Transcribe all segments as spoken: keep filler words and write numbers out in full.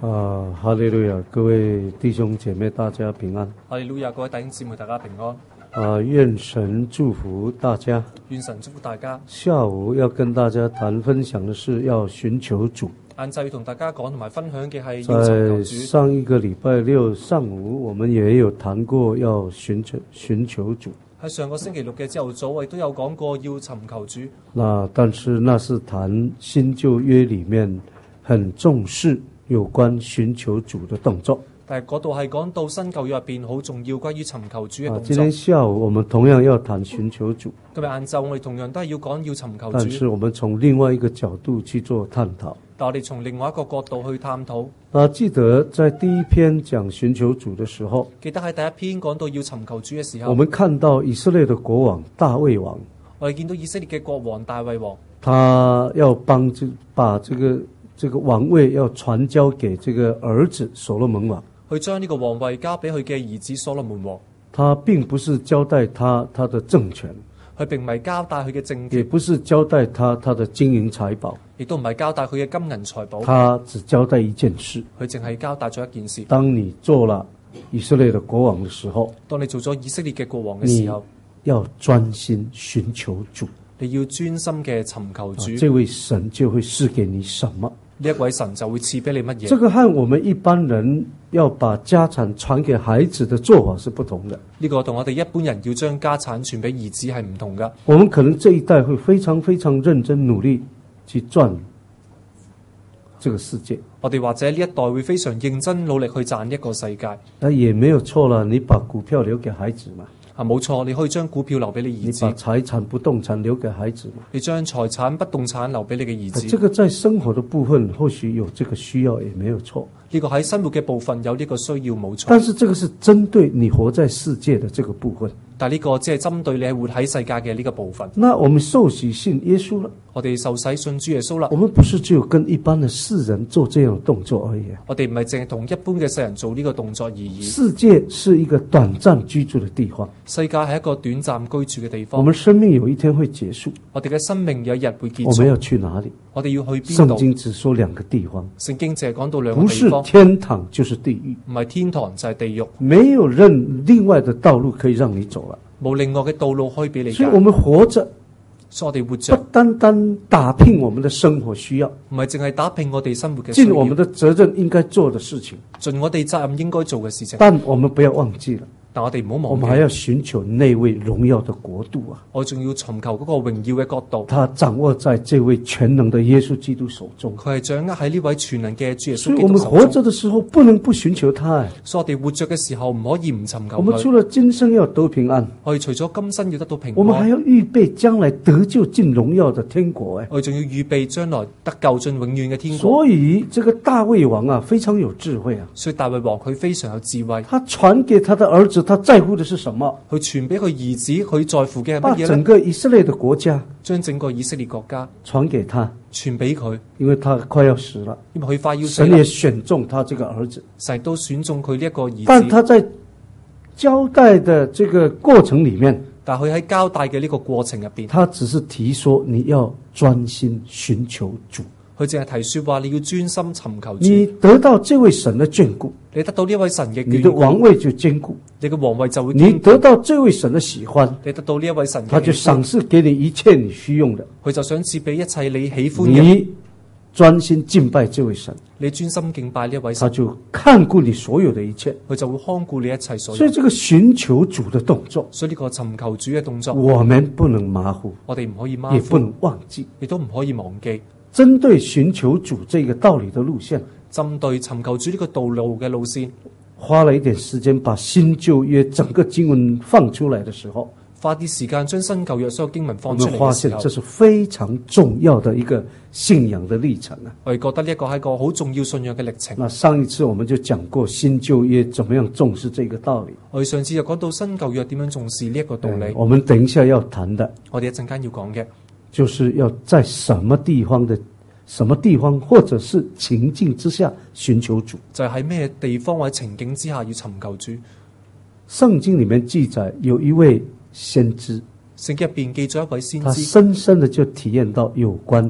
啊，哈利路亞！各位弟兄姐妹，大家平安。 哈利路亞！各位弟兄姊妹，大家平安。 啊，願神祝福大家。 願神祝福大家。 下午要跟大家談分享的是要尋求主。 晏晝要同大家講同埋分享嘅係要尋求主。 在上一個禮拜六上午，我們也有談過要尋求尋求主。 喺上個星期六嘅朝頭早，我亦都有講過要尋求主。 那但是那是談新舊約裡面很重視有關尋求主的動作。 但係嗰度係講到新舊約入邊好重要關於尋求主嘅動作。 今天下午我們同樣要談尋求主。 今日晏晝我哋同樣都係要講要尋求主。 但是我們從另外一個角度去做探討。 但我哋從另外一個角度去探討。 啊，記得在第一篇講尋求主的時候， 記得喺第一篇講到要尋求主嘅時候， 我們看到以色列的國王大衛王， 我哋見到以色列嘅國王大衛王， 他要幫這把這個這個王位要傳交給這個兒子所羅門王， 去將呢個王位交俾佢嘅兒子所羅門王。 他並不是交代他他的政權， 佢並唔係交代佢嘅政權， 也不是交代他他的金銀財寶， 亦都唔係交代佢嘅金銀財寶。 他只交代一件事， 佢淨係交代咗一件事。 當你做了以色列的國王的時候， 當你做咗以色列嘅國王嘅時候， 你要專心尋求主， 你要專心嘅尋求主， 啊，這位神就會賜給你什麼？ 呢一位神就會賜俾你乜嘢？ 這個和我們一般人要把家產傳給孩子的做法是不同的。 呢個同我哋一般人要將家產傳俾兒子係唔同㗎。 我們可能這一代會非常非常認真努力去賺這個世界。 我哋或者呢一代會非常認真努力去賺一個世界。 那也沒有錯了，你把股票留給孩子嘛。 啊，冇錯，你可以將股票留俾你兒子。 你把財產不動產留給孩子嘛。 你將財產不動產留俾你嘅兒子。 這個在生活的部分或許有這個需要，也沒有錯。 呢個喺生活嘅部分有呢個需要，冇錯。 但是這個是針對你活在世界的這個部分。 但係呢個只係針對你係活喺世界嘅呢個部分。 那我們受洗信耶穌了， 我哋受洗信主耶穌啦。 我們不是只有跟一般的世人做這樣的動作而已。 我哋唔係淨係同一般嘅世人做呢個動作而已。 世界是一個短暫居住的地方， 世界係一個短暫居住嘅地方。 我們生命有一天會結束， 我哋嘅生命有一日會結束。 我們要去哪裡？ 我哋要去邊度？ 聖經只說兩個地方， 聖經淨係講到兩個地方， 不是天堂就是地獄， 唔係天堂就係地獄， 沒有任另外的道路可以讓你走了， 冇另外嘅道路可以俾你。 所以我們活着， 所以我哋活着不單單打拼我們的生活需要， 唔係淨係打拼我哋生活嘅需要， 盡我們的責任應該做的事情， 盡我哋責任應該做嘅事情。 但我們不要忘記了， 但我哋唔好忘記， 我們還要尋求那位榮耀的國度啊！ 我仲要尋求嗰個榮耀嘅國度， 他掌握在這位全能的耶穌基督手中， 佢係掌握喺呢位全能嘅主耶穌基所以我們督手中。 活着的時候不能不尋求他。 所以我哋活着嘅時候唔可以唔尋求佢。 我們除了今生要得平安， 我哋除咗今生要得到平安， 我們還要預備將來得救進榮耀的天國。誒， 我哋仲要預備將來得救進永遠嘅天國。 所以這個大衛王啊，非常有智慧啊。 所以大衛王佢非常有智慧， 他傳給他的兒子，他在乎的是什麼？ 佢傳俾佢兒子，佢在乎嘅係乜嘢咧？ 把整個以色列的國家將整個以色列國家傳給他， 傳俾佢， 因為他快要死了， 因為佢快要死神也選中他這個兒子， 神都選中佢呢一個兒子。 但他在交代的這個過程裡面， 但佢喺交代嘅呢個過程入邊， 他只是提說你要專心尋求主， 佢淨係提說話你要專心尋求主， 你得到這位神的眷顧， 你得到呢位神嘅眷顧， 你的王位就堅固， 你嘅王位就會堅固， 你得到這位神的喜歡， 你得到呢一位神嘅， 他就賞賜給你一切你需用的， 佢就想賜俾一切你喜歡嘅。 你專心敬拜這位神， 你專心敬拜呢一位神， 他就看顧你所有的一切， 佢就會看顧你一切所有。 所以這個尋求主的動作， 所以呢個尋求主嘅動作， 我們不能馬虎， 我哋唔可以馬虎， 也不能忘記， 亦都唔可以忘記。 針對尋求主這個道理的路線， 針對尋求主呢個道路嘅路線， 花了一點時間把新舊約整個經文放出來的時候， 花啲時間將新舊約所有經文我放出嚟們發嘅時候， 現這是非常重要的一個信仰的歷程啊！ 我哋覺得呢一個係一個好重要信仰嘅歷程。 那上一次我們就講過新舊約怎麼樣重視這個道理。 我哋上次就講到新舊約點樣重視呢一個道理。 我們等一下要談的， 我哋一陣間要講嘅， 就是要在什麼地方的什麼地方或者是情境之下尋求主， 就係喺咩地方或者情景之下要尋求主。 聖經裡面記載有一位先知， 聖經入邊記咗一位先他知， 深深的就體驗到有關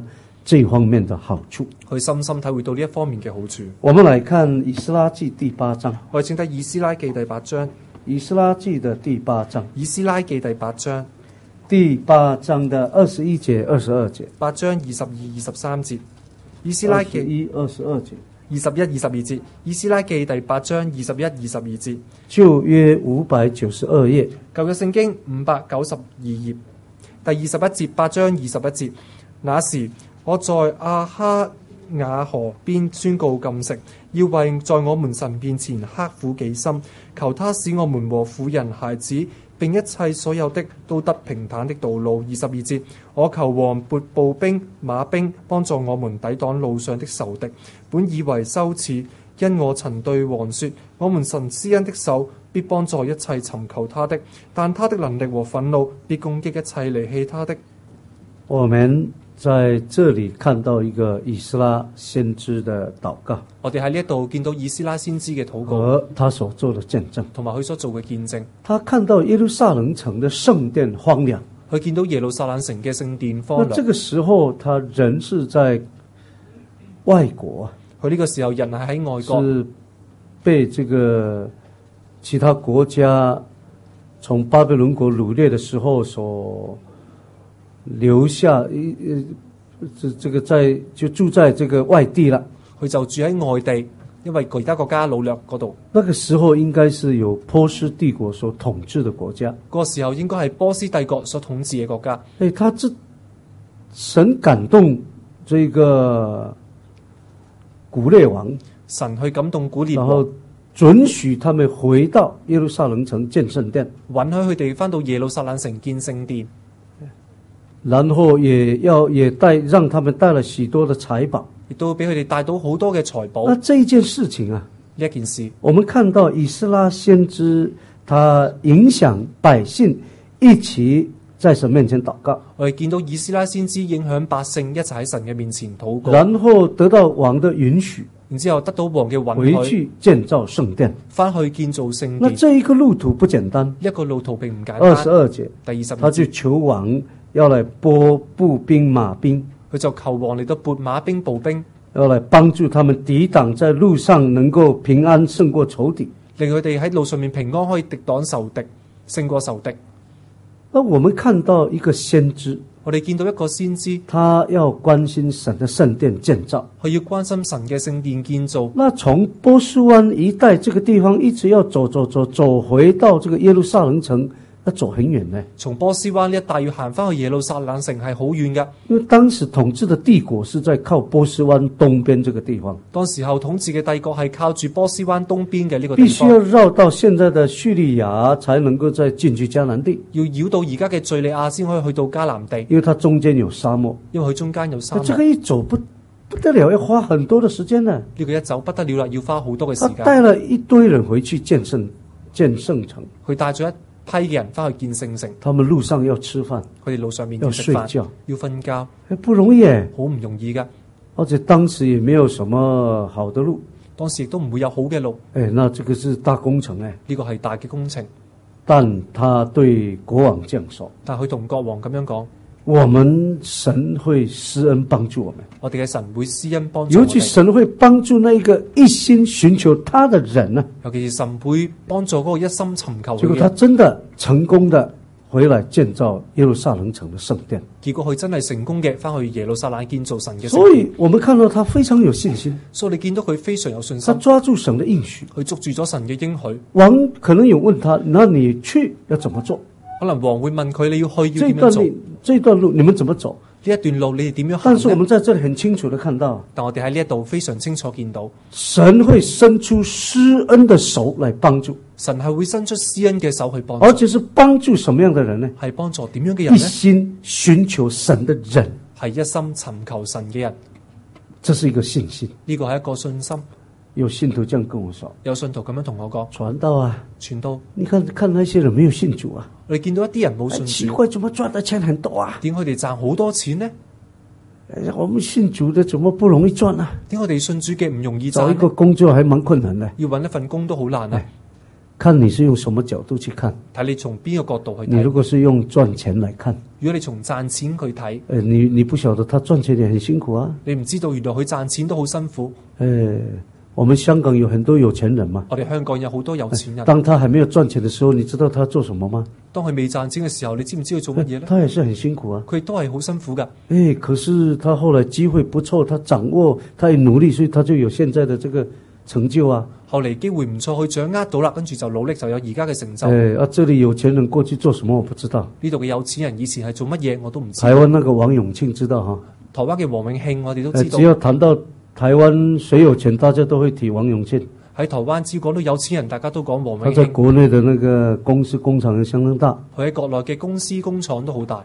這方面的好處。 去深深體會到呢一方面嘅好處。 我們來看以斯拉記第八章， 我哋請睇以斯拉記第八章。 以斯拉記的第八章， 以斯拉記第八章， 第八章的二十一節、二十二節， 八章二十二、二十三節。以斯拉記一、二十二節， 二十一、二十二節。以斯拉記第八章二十一、二十二節。 舊約五百九十二頁， 舊約聖經五百九十二頁，第二十一節，八章二十一節。那時我在亞哈雅河邊宣告禁食，要為在我們神面前刻苦己心，求他使我們和婦人孩子並一切所有的都得平坦的道路。二十二節，我求王撥步兵馬兵幫助我們抵擋路上的仇敵，本以為羞恥，因我曾對王說，我們神施恩的手必幫助一切尋求他的，但他的能力和憤怒必攻擊一切離棄他的。 我們在這裏看到一個以斯拉先知的禱告， 我哋喺呢一度見到以斯拉先知嘅禱告和他所做的見證， 同埋佢所做嘅見證。 他看到耶路撒冷城的聖殿荒涼， 佢見到耶路撒冷城嘅聖殿荒涼。 那這個時候他人是在外國， 佢呢個時候人係喺外國， 是被這個其他國家從巴比倫國擄掠的時候所留下，呃，這這個在就住在這個外地了。 佢就住喺外地，因為其他國家擄掠嗰度。 那個時候應該是由波斯帝國所統治的國家。 嗰個時候應該係波斯帝國所統治嘅國家。 誒，他這神感動這個古列王， 神去感動古列王， 然後准許他們回到耶路撒冷城建聖殿， 允許佢哋翻到耶路撒冷城建聖殿。 然後也要也帶讓他們帶了許多的財寶， 亦都俾佢哋帶到好多嘅財寶。 那這一件事情啊， 呢一件事， 我們看到以斯拉先知他影響百姓一起在神面前禱告， 我哋見到以斯拉先知影響百姓一齊喺神嘅面前禱告， 然後得到王的允許， 然之後得到王嘅允許， 回去建造聖殿， 翻去建造聖殿。 那這一個路途不簡單， 一個路途並唔簡單。 二十二節， 第二十二節， 他就求王要來撥步兵馬兵， 佢就求王嚟到撥馬兵步兵， 要來幫助他們抵擋在路上，能夠平安勝過仇敵， 令佢哋喺路上面平安可以敵擋仇敵，勝過仇敵。 那我們看到一個先知， 我哋見到一個先知， 他要關心神的聖殿建造， 佢要關心神嘅聖殿建造。 那從波斯灣一帶這個地方一直要走走走走回到這個耶路撒冷城，要走很遠呢。 從波斯灣呢一帶要行翻去耶路撒冷城係好遠㗎， 因為當時統治的帝國是在靠波斯灣東邊這個地方， 當時候統治嘅帝國係靠住波斯灣東邊嘅呢個地必須方， 要繞到現在的敘利亞才能夠再進去迦南地， 要繞到而家嘅敘利亞先可以去到迦南地， 因為它中間有沙漠， 因為佢中間有沙漠。 這個一走不不得了，要花很多的時間呢。 呢個一走不得了啦，要花好多嘅時間。 他帶了一堆人回去建聖建聖城， 佢帶咗一批嘅人翻去建聖城， 他們路上要吃飯， 佢哋路上面要要食飯， 睡覺， 要瞓覺， 不容易誒， 好唔容易噶。 而且當時也沒有什麼好的路， 當時亦都唔會有好嘅路， 誒，那這個是大工程誒。 呢個係大嘅工程。 但他對國王這樣說， 但係佢同國王咁樣講， 我們神會施恩幫助我們， 我哋嘅神會施恩幫助我哋， 尤其神會幫助那個一心尋求他的人呢。 尤其是神會幫助嗰個一心尋求結果嘅人。 他真的成功的回來建造耶路撒冷城的聖殿， 結果佢真係成功嘅翻去耶路撒冷建造神嘅聖殿。 所以我們看到他非常有信心， 所以你見到佢非常有信他心， 抓住神的應許。 佢捉住咗神嘅應許。 王可能有問他，那你去要怎麼做？ 可能王會問佢，你要去要這點樣做？ 段路這段路你們怎麼走？ 呢一段路你哋點樣行但是我呢？ 們在這裏很清楚的看到， 但我哋喺呢一度非常清楚見到， 神會伸出施恩的手來幫助， 神係會伸出施恩嘅手去幫助， 而且是幫助什麼樣的人呢？ 係幫助點樣嘅人一呢？ 心尋求神的人， 係一心尋求神嘅人。 這是一個信心。 呢個係一個信心。 有信徒這樣跟我說， 有信徒咁樣同我講， 傳道啊， 傳道， 你看看那些人沒有信主啊， 我哋見到一啲人冇哎信主， 奇怪，怎麼賺的錢很多啊？ 點解佢哋賺好多錢呢？ 哎我們信主的怎麼不容易賺啊？ 點解我哋信主嘅唔容易找一個賺呢？ 工作還蠻困難的。 要揾一份工都好難啊！ 看你是用什麼角度去看。 睇你從邊個角度去你如睇。 果是用賺錢來看， 如果你從賺錢去睇， 誒，你你不曉得他賺錢也很辛苦啊。 你唔知道原來佢賺錢都好辛苦。 誒，我們香港有很多有錢人嘛。 我哋香港有好多有錢人。 當他還沒有賺錢的時候，你知道他做什麼嗎？ 當佢未賺錢嘅時候，你知唔知佢做乜嘢呢？ 他也是很辛苦啊。 佢都係好辛苦噶。 誒，可是他後來機會不錯，他掌握，他也努力，所以他就有現在的這個成就啊。 後嚟機會唔錯，佢掌握到啦，跟住就努力就有而家嘅成就。 誒，啊，這裡有錢人過去做什麼我不知道。 呢度嘅有錢人以前係做乜嘢我都唔知。 台灣那個王永慶知道哈。 台灣嘅王永慶我哋都知道。 只要談到台灣誰有錢，大家都會提王永慶。 喺台灣只要講到有錢人，大家都講王永慶。 他在國內的那個公司工廠也相當大。 佢喺國內嘅公司工廠都好大。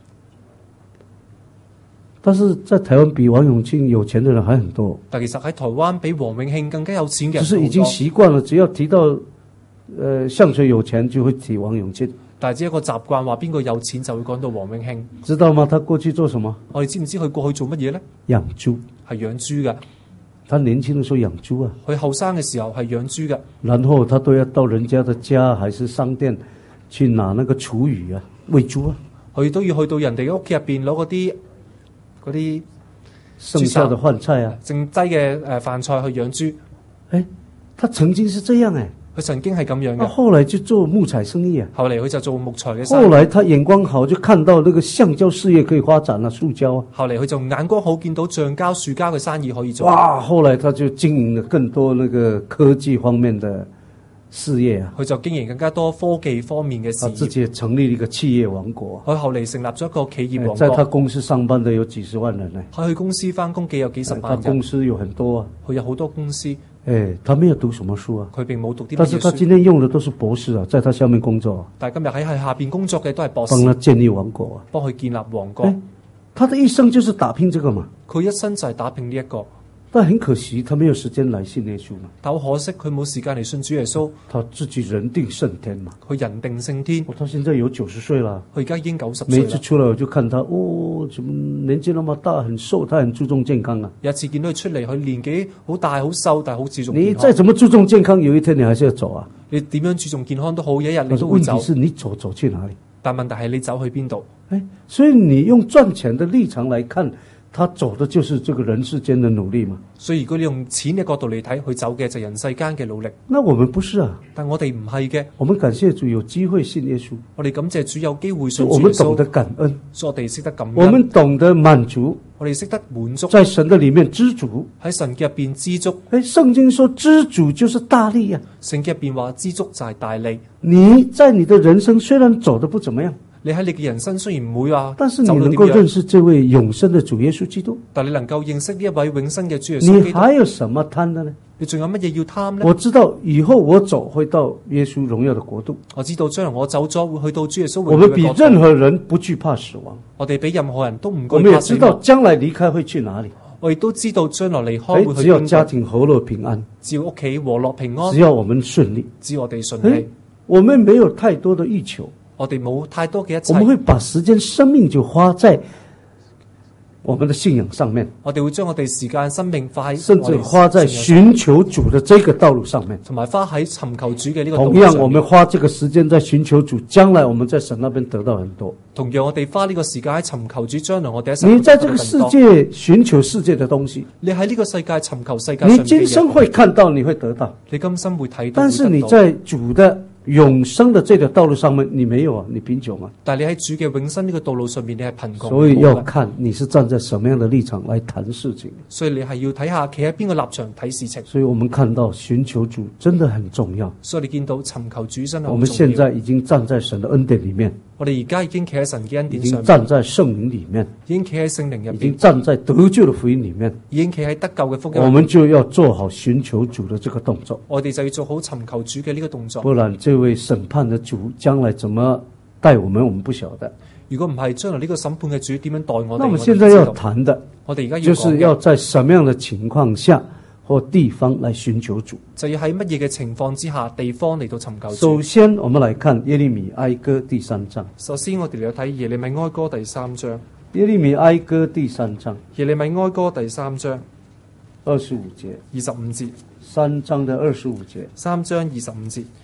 但是在台灣比王永慶有錢的人還很多。 但其實喺台灣比王永慶更加有錢嘅人。 只是已經習慣了，只要提到，呃，向誰有錢就會提王永慶。 但係只一個習慣，話邊個有錢就會講到王永慶。 知道嗎？他過去做什麼？ 我哋知唔知佢過去做乜嘢呢？ 養豬。 係養豬嘅。 他年輕的時候養豬啊。 佢後生嘅時候係養豬嘅。 然後他都要到人家的家還是商店去拿那個廚餘啊，餵豬啊。 佢都要去到人哋嘅屋企入邊攞嗰啲嗰啲剩下的飯菜啊， 剩低嘅誒飯菜去養豬。 誒，他曾經是這樣誒。 佢曾經係咁樣嘅， 後來就做木材生意啊。 後嚟佢就做木材嘅生意。 後來他眼光好，就看到那個橡膠事業可以發展啦，塑膠啊。 後嚟佢就眼光好，見到橡膠、樹膠嘅生意可以做。 哇！後來他就經營了更多那個科技方面的事業啊。 佢就經營更加多科技方面嘅事業。 他自己成立了一個企業王國。 佢後嚟成立咗一個企業王國。 在他公司上班的有幾十萬人呢。 喺佢公司翻工嘅有幾十萬人。 他公司有很多啊。 佢有好多公司。 誒，他沒有讀什麼書啊？ 佢並冇讀啲乜嘢書。 但是他今天用的都是博士啊，在他下面工作。 但係今日喺喺下邊工作嘅都係博士。 幫他建立王國啊， 幫佢建立王國。 他的一生就是打拼這個嘛。 佢一生就係打拼呢一個。 但很可惜，他沒有時間來信耶穌嘛。 但好可惜，佢冇時間嚟信主耶穌。 他自己人定勝天嘛。 佢人定勝天。 他現在有九十歲啦。 佢而家已經九十歲啦。 每次出來我就看他，哦，怎麼年紀那麼大，很瘦，他很注重健康啊。 有一次見到佢出嚟，佢年紀好大好瘦，但係好注重健康。 你再怎麼注重健康，有一天你還是要走啊。 你點樣注重健康都好，有一日你都會走。 問題是你走走去哪裡？ 但問題係你走去邊度？ 誒，所以你用賺錢的立場來看。他走的就是這個人世間的努力嘛， 所以如果你用錢嘅角度嚟睇，佢走嘅就係人世間嘅努力。 那我們不是啊， 但我哋唔係嘅。 我們感謝主有機會信耶穌， 我哋感謝主有機會信主耶穌。 我們懂得感恩， 所以我哋識得感恩。 我們懂得滿足， 我哋識得滿足， 在神的裡面知足， 喺神嘅入邊知足。 誒，聖經說知足就是大利啊， 聖經入邊話知足就係大利。 你在你的人生雖然走得不怎麼樣。 你喺你嘅人生雖然唔會話， 但是你能夠認識這位永生的主耶穌基督， 但你能夠認識呢一位永生嘅主耶穌基督， 你還有什麼貪的呢？ 你仲有乜嘢要貪呢？ 我知道以後我走會到耶穌榮耀的國度， 我知道將來我走咗會去到主耶穌榮耀嘅國度。 我們比任何人不懼怕死亡， 我哋比任何人都唔懼怕死亡。 我們也知道將來離開會去哪裡， 我亦都知道將來離開會去邊度。 只要家庭和樂平安， 只要屋企和樂平安， 只要我們順利， 只要我哋順利， 我們沒有太多的欲求。 我哋冇太多嘅一切， 我們會把時間、生命就花在我們的信仰上面。 我哋會將我哋時間、生命花喺， 甚至花在尋求主的這個道路上面， 同埋花喺尋求主嘅呢個道路上面。 同樣，我們花這個時間在尋求主，將來我們在神那邊得到很多。 同樣，我哋花呢個時間喺尋求主，將來我哋喺神。 你在這個世界尋求世界的東西， 你喺呢個世界尋求世界上嘅嘢， 你今生會看到，你會得到， 你今生會睇到， 但是你在主的永生的這條道路上面，你沒有啊，你貧窮啊。 但係你喺主嘅永生呢個道路上面，你係貧窮。 所以要看你是站在什麼樣的立場來談事情。 所以你係要睇下企喺邊個立場睇事情。 所以我們看到尋求主真的很重要。 所以你見到尋求主真係好重要。 我們現在已經站在神的恩典裡面。 我哋而家已經企喺神嘅恩典上面， 已經站在聖靈裡面， 已經企喺聖靈入邊， 已經站在得救的福音裡面， 已經企喺得救嘅福音。 我們就要做好尋求主的這個動作。 我哋就要做好尋求主嘅呢個動作。 不然，這位審判的主將來怎麼帶我們，我們不曉得。 如果唔係，將來呢個審判嘅主點樣待我哋？ 那我們現在要談的， 我哋而家要就是要在什麼樣的情況下或地方來尋求主， 就要喺乜嘢嘅情況之下、地方嚟到尋求主。 首先，我們來看耶利米哀歌第三章。 首先，我哋嚟睇耶利米哀歌第三章。 耶利米哀歌第三章， 耶利米哀歌第三章二十五節， 二十五節， 三章的二十五節， 三章二十五節。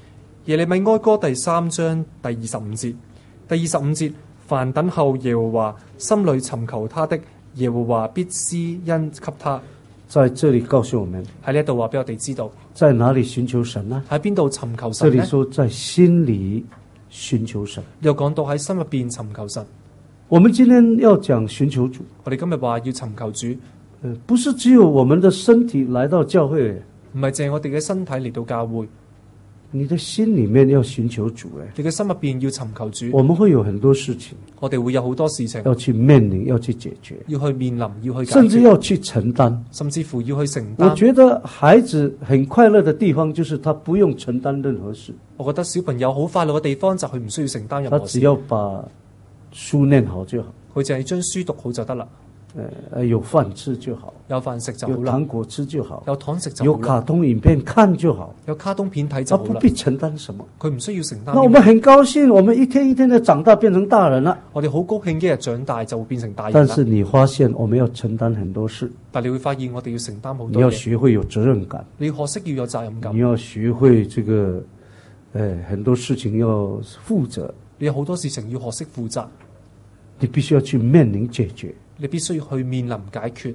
耶利米哀歌第三章第二十五節，第二十五節，凡等候耶和華，心裏尋求他的，耶和華必施恩給他。 在這裡告訴我們， 喺呢一度話俾我哋知道， 在哪裡尋求神呢？ 喺邊度尋求這神呢？ 裡說在心裡尋求神。 又講到喺心入邊尋求神。 我們今天要講尋求主， 我哋今日話要尋求主， 呃，不是只有我們的身體來到教會， 唔係淨係我哋嘅身體嚟到教會， 你的心裡面要尋求主。誒， 你嘅心入邊要尋求主。 我們會有很多事情我哋會有好多事情要去面臨，要去解決， 要去面臨，要去解決， 甚至要去承擔。 甚至乎要去承我擔。 覺得孩子很快樂的地方，就是他不用承擔任何事， 我覺得小朋友好快樂嘅地方就係佢唔需要承擔任何事， 他只要把書念好就好， 佢淨係將書讀好就得啦， 呃，有飯吃就好， 有飯食就好啦， 有糖果吃就好， 有糖食就有好啦， 卡通影片看就好， 有卡通片睇他就好啦， 不必承擔什麼。 佢唔需要承擔。 那我們很高興，我們一天一天的長大，變成大人了。 我哋好高興，一日長大就會變成大人啦。 但是你發現我們要承擔很多事， 但你會發現我哋要承擔好你要多嘢， 學會有責任感， 你要學識要有責任感你，要學會這個，呃，很多事情要負責， 你有好多事情要學識負責， 你必須要去面臨解決。 你必須要去面臨解決。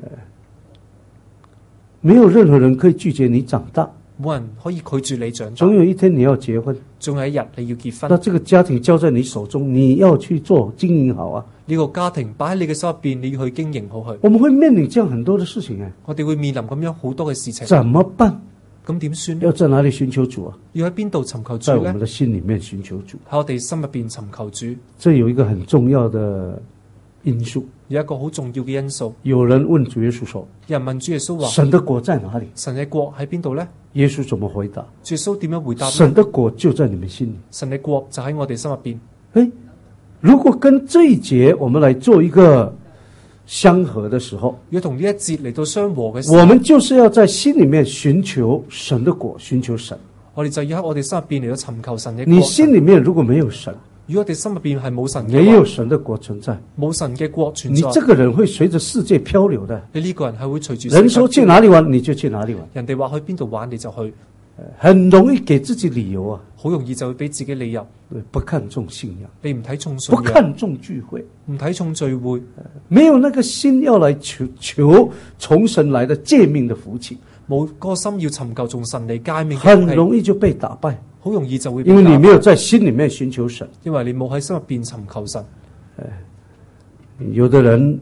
沒有任何人可以拒絕你長大， 冇人可以拒絕你長大。 總有一天你要結婚， 仲有一日你要結那婚， 這個家庭交在你手中，你要去做經營好啊。 呢個家庭擺喺你嘅手入邊，你要去經營好佢。 我們會面臨這樣很多的事情誒， 我哋會面臨咁樣好多嘅事情， 怎麼辦？ 咁點算呢？ 要在哪裡尋求主啊？ 要喺邊度尋求主呢在我們？的心裡面尋求主， 喺我哋心入邊尋求主， 這有一個很重要的因素。 有一個好重要嘅因素。 有人問主耶穌說， 有人問主耶穌話： 神的國在哪裡？ 神嘅國喺邊度呢？ 耶穌怎麼回答？ 主耶穌點樣回答呢？ 神的國就在你們心裡。 神嘅國就喺我哋心入邊。 誒，如果跟這一節我們來做一個相合的時候， 要同呢一節嚟到相和嘅時候， 我們就是要在心裡面尋求神的國，尋求神。 我哋就要喺我哋心入邊嚟到尋求神嘅你國。 心裡面如果沒有神， 如果我哋心入邊係冇神嘅沒有話， 神的國存在， 冇神嘅國存在， 你這個人會隨着世界漂流的。 你呢個人係會隨住人說世界去哪裡玩，你就去哪裡玩， 人哋話去邊度玩你就去， 很容易給自己理由啊， 好容易就會俾自己理由。 不看重信仰， 你唔睇重信仰， 不看重聚會， 唔睇重聚會， 沒有那個心要來求求從神來的誡命的福氣， 冇個心要尋求從神嚟誡命嘅很福氣， 容易就被打敗， 好容易就會被因為你打敗沒有在心裡面尋求神。 因為你冇喺心入邊尋求神。 有的人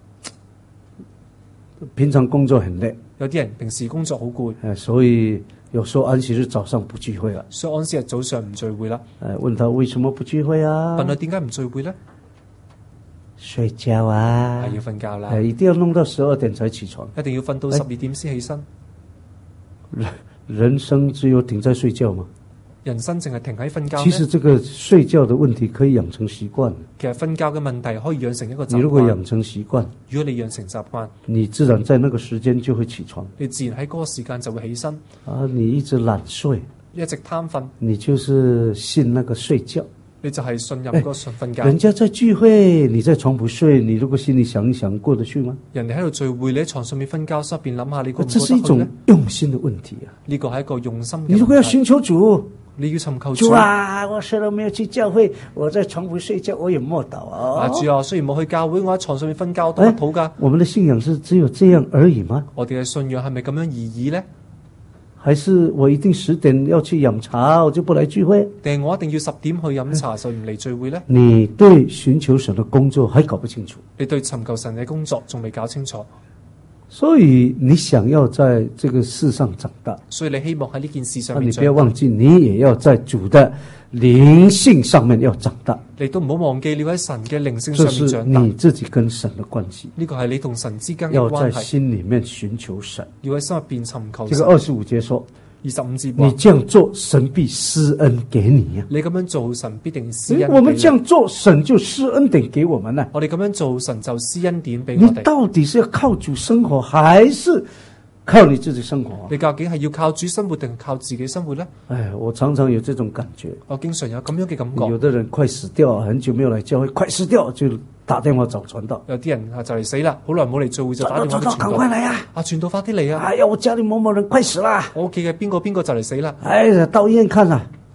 平常工作很累， 有啲人平時工作好攰， 呃所以有時候安息日早上不聚會了。 所以安息日早上唔聚會啦。 呃問他為什麼不聚會啊？ 問佢點解唔聚會呢？ 睡覺啊係，要瞓覺啦， 呃一定要弄到十二點才起床。 一定要瞓到十二點先起身。 人人生只有停在睡覺嗎？ 人生淨係停喺瞓覺其實咩？ 這個睡覺的問題可以養成習慣。 其實瞓覺嘅問題可以養成一個習你如果慣。 養成習慣， 如果你養成習慣， 你自然在那個時間就會起床。 你自然喺嗰個時間就會起身。 啊，你一直懶睡， 一直貪瞓， 你就是信那個睡覺。 你就係信任嗰個信瞓覺。 人家在聚會，你在床不睡，你如果心裡想一想，過得去嗎？ 人哋喺度聚會，你喺床上面瞓覺，心入邊諗下你過唔這是一種過得去呢？ 用心的問題啊！ 呢個係一個用心嘅問題。 你如果要尋求主， 你要尋求主啊，我雖然沒有去教會，我在床不睡覺，我也默禱啊， 啊。 主啊，雖然冇去教會，我喺床上面瞓覺都祈禱噶。 我們的信仰是只有這樣而已嗎？ 我哋嘅信仰係咪咁樣而已呢？ 還是我一定十點要去飲茶，我就不來聚會？ 定係我一定要十點去飲茶就唔嚟聚會呢？ 你對尋求神的工作還搞不清楚， 你對尋求神嘅工作仲未搞清楚， 所以你想要在這個世上長大， 所以你希望喺呢件事上那你面長大。 不要忘記，你也要在主的靈性上面要長大。 你都唔好忘記你喺神嘅靈性這上面是長大。 你自己跟神的關係， 呢個係你同神之間嘅要在關係， 心裡面尋求神。 要喺心入邊尋求神。 這個二十五節說， 二十五節你話， 這樣做，神必施恩給你呀、 你咁樣做，神必定施誒恩俾你。 我們這樣做，神就施恩典給我們了。 我哋咁樣做，神就施恩典俾我你哋。 到底是要靠主生活，還是靠你自己生活？ 你究竟係要靠主生活定係靠自己生活呢？ 哎，我常常有這種感覺。 我經常有咁樣嘅感覺。 有的人快死掉，很久沒有來教會，快死掉就打電話找傳道。 有啲人啊就嚟死啦，好耐冇嚟聚會就打電話俾傳道。 趕快來啊！ 啊，傳道快啲嚟啊！ 哎呀，我家裏某某人快死啦！ 我屋企嘅邊個邊個就嚟死啦， 哎呀，到醫院看啦。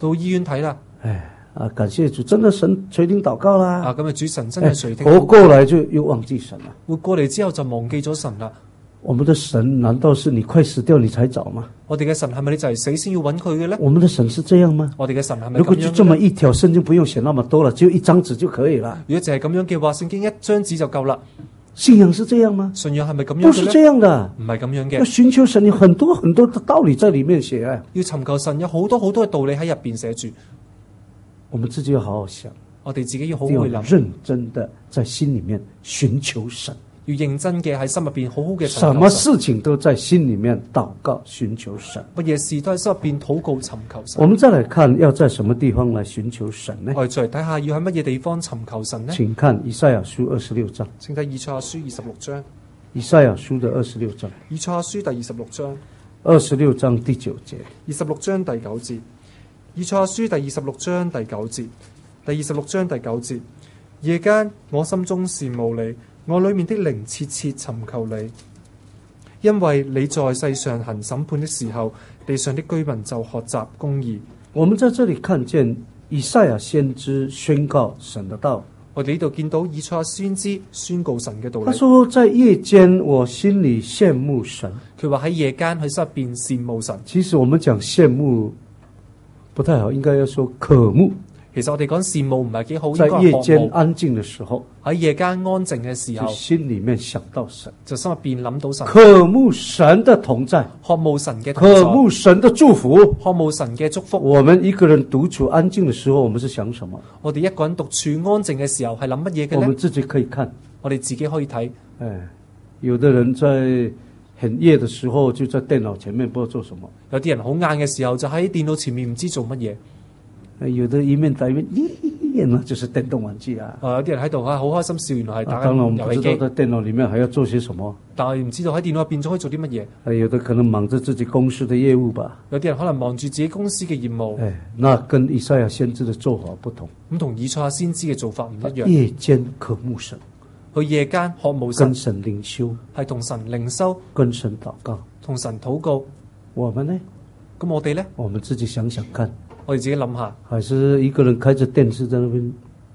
到醫院睇啦。 哎啊，感謝主，真的神垂聽禱告啦。 啊，咁啊主神真係垂聽。 活過來就又忘記神啦。 活過嚟之後就忘記咗神啦。 我們的神難道是你快死掉你才找嗎？ 我哋嘅神係咪你就係死先要揾佢嘅咧？ 我們的神是這樣嗎？ 我哋嘅神係咪如果咁樣？ 就這麼一條聖經不用寫那麼多了，只有一張紙就可以了。 如果淨係咁樣嘅話，聖經一張紙就夠啦。 信仰是這樣嗎？ 信仰係咪咁樣嘅咧？ 不是這樣的， 唔係咁樣要嘅。 尋求神有很多很多的道理在裏面寫。 要尋求神有好多好多嘅道理喺入邊寫住。 我們自己要好好想， 我哋自己要好好要去諗， 認真的在心裏面尋求神。 要認真嘅喺心入邊好好嘅尋求神。 什麼事情都在心裏面禱告尋求神。 乜嘢事都喺心入邊禱告尋求神。 我們再來看，要在什麼地方來尋求神呢？ 我哋再嚟睇下，要喺乜嘢地方尋求神呢？ 請看以賽亞書二十六章。 請睇以賽亞書二十六章。 以賽亞書的二十六章。 以賽亞書第二十六章。 二十六章第九節。 二十六章第九節。以賽亞書第二十六章第九節。第二十六章第九節。夜間我心中羨慕你，我裏面的靈切切尋求你，因為你在世上行審判的時候，地上的居民就學習公義。 我們在這裏看見以賽亞先知宣告神的道。 我哋呢度見到以賽亞先知宣告神嘅道理。 他說在夜間我心裏羨慕神。 佢話喺夜間喺心入邊羨慕神。 其實我們講羨慕不太好，應該要說渴慕。 其實我哋講羨慕唔係幾好， 在夜間應該安靜的時候， 喺夜間安靜嘅時候， 就心裏面想到神， 就心入邊諗到神， 渴慕神的同在， 渴慕神嘅同在， 渴慕神的祝福， 渴慕神嘅祝福。 我們一個人獨處安靜的時候，我們是想什麼？ 我哋一個人獨處安靜嘅時候係諗乜嘢嘅咧？ 我們自己可以看， 我哋自己可以睇。 哎，有的人在很夜的時候就在電腦前面不知道做什麼， 有啲人好晏嘅時候就喺電腦前面唔知做乜嘢。 有的一面打一面，咦，那就是電動玩具啊！ 啊，有啲人喺度啊，好開心笑，原來係打啊當然我們緊遊戲機。 不知道在電腦裡面還要做些什麼， 但係唔知道喺電腦入邊仲可以做啲乜嘢。 啊，有的可能忙着自己公司的業務吧。 有啲人可能忙住自己公司嘅業務。 哎，那跟以賽亞先知的做法不同。 咁同以賽亞先知嘅做法唔一樣。 夜間渴慕神， 去夜間渴慕神， 跟神靈修， 係同神靈修， 跟神禱告， 同神禱告。 我們呢？ 咁我哋呢？ 我們自己想想看， 我哋自己諗下， 還是一個人開着電視在那邊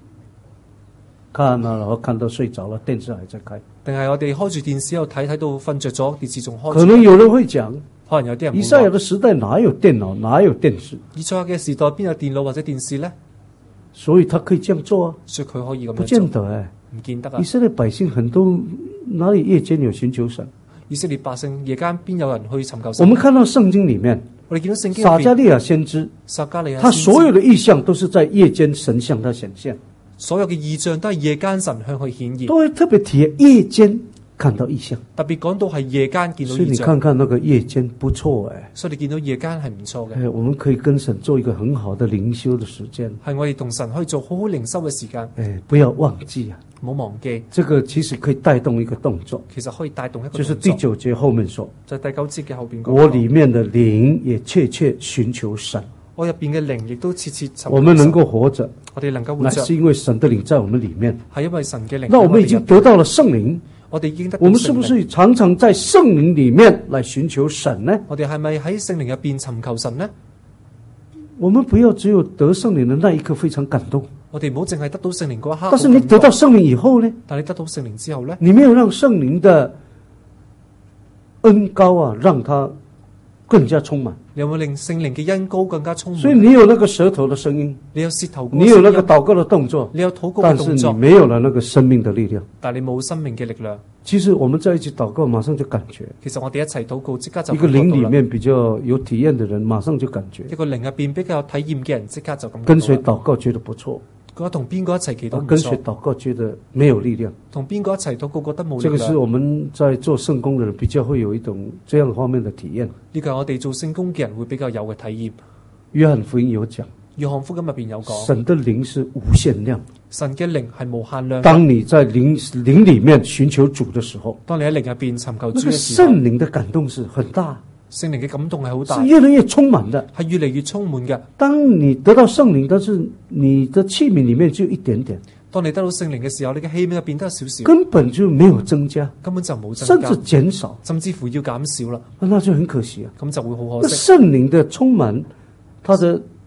看啊，然後看到睡着了，電視還在開。 定係我哋開住電視喺度睇，睇到瞓着咗，電視仲開。 可能有人會講， 可能有啲人會講， 以賽亞的時代哪有電腦，哪有電視？ 以賽亞嘅時代邊有電腦或者電視呢？ 所以他可以這樣做啊？ 所以佢可以咁樣做。 不見得哎， 唔見得啊！ 以色列百姓很多，哪裡夜間有尋求神？ 以色列百姓夜間邊有人去尋求神？ 我們看到聖經裡面， 我哋見到聖經撒迦利亞先知， 撒迦利亞他所有的異象都是在夜間神向他顯現， 所有嘅異象都係夜間神向佢顯現， 都會特別提夜間看到異象。 特別講到係夜間見到所以你異象。 看看那個夜間不錯哎， 所以你見到夜間係唔錯嘅， 哎，我們可以跟神做一個很好的靈修的時間。 係我哋同神可以做好好靈修嘅時間。 哎，不要忘記啊， 唔好忘記， 這個其實可以帶動一個動作， 其實可以帶動一個動作。 就是第九節後面說， 就係第九節嘅後邊講， 我裡面的靈也切切尋求神。 我入邊嘅靈亦都切切尋求神。 我們能夠活着， 我哋能夠活那着， 是因為神的靈在我們裡面。 係因為神嘅靈。 那我們已經得到了聖靈， 我哋已經得到聖靈。 我們是不是常常在聖靈裡面來尋求神呢？ 我哋係咪喺聖靈入邊尋求神呢？ 我們不要只有得聖靈的那一刻非常感動， 我哋唔好淨係得到聖靈嗰一刻。 但是你得到聖靈以後呢？ 但你得到聖靈之後呢？ 你沒有讓聖靈的恩膏啊，讓它更加充滿。 你有冇令聖靈嘅恩膏更加充滿？ 所以你有那個舌頭的聲音， 你有舌頭， 你有那個禱告的動作， 你有禱告嘅但是你動作， 沒有了那個生命的力量。 但你冇生命嘅力量。 其實我們在一起禱告，馬上就感覺。 其實我哋一齊禱告，即刻就一個靈裡面比較有體驗的人，馬上就感覺。 一個靈入邊比較有體驗嘅人，即刻就咁。 跟誰禱告覺得不錯， 覺得同邊個一齊祈禱唔跟誰錯， 禱告覺得沒有力量。 同邊個一齊禱告覺得冇力這個是量。 我們在做聖工的人比較會有一種這樣方面的體驗。 呢個係我哋做聖工嘅人會比較有嘅體驗。 約翰福音有講， 約翰福音入邊有講， 神的靈是無限量。 神嘅靈係無限量。 當你在靈靈裡面尋求主的時候， 當你喺靈入邊尋求那個主嘅時候， 聖靈的感動是很大， 聖靈嘅感動係好大是，越來越充滿的。 係越嚟越充滿嘅。 當你得到聖靈，但是你的器皿裡面就一點點， 當你得到聖靈嘅時候，你嘅器皿入邊得少少， 根本就沒有增加， 根本就冇增甚加， 至減少， 甚至乎要減少啦。 那就很可惜啊。 咁就會好那可惜。 聖靈的充滿，它的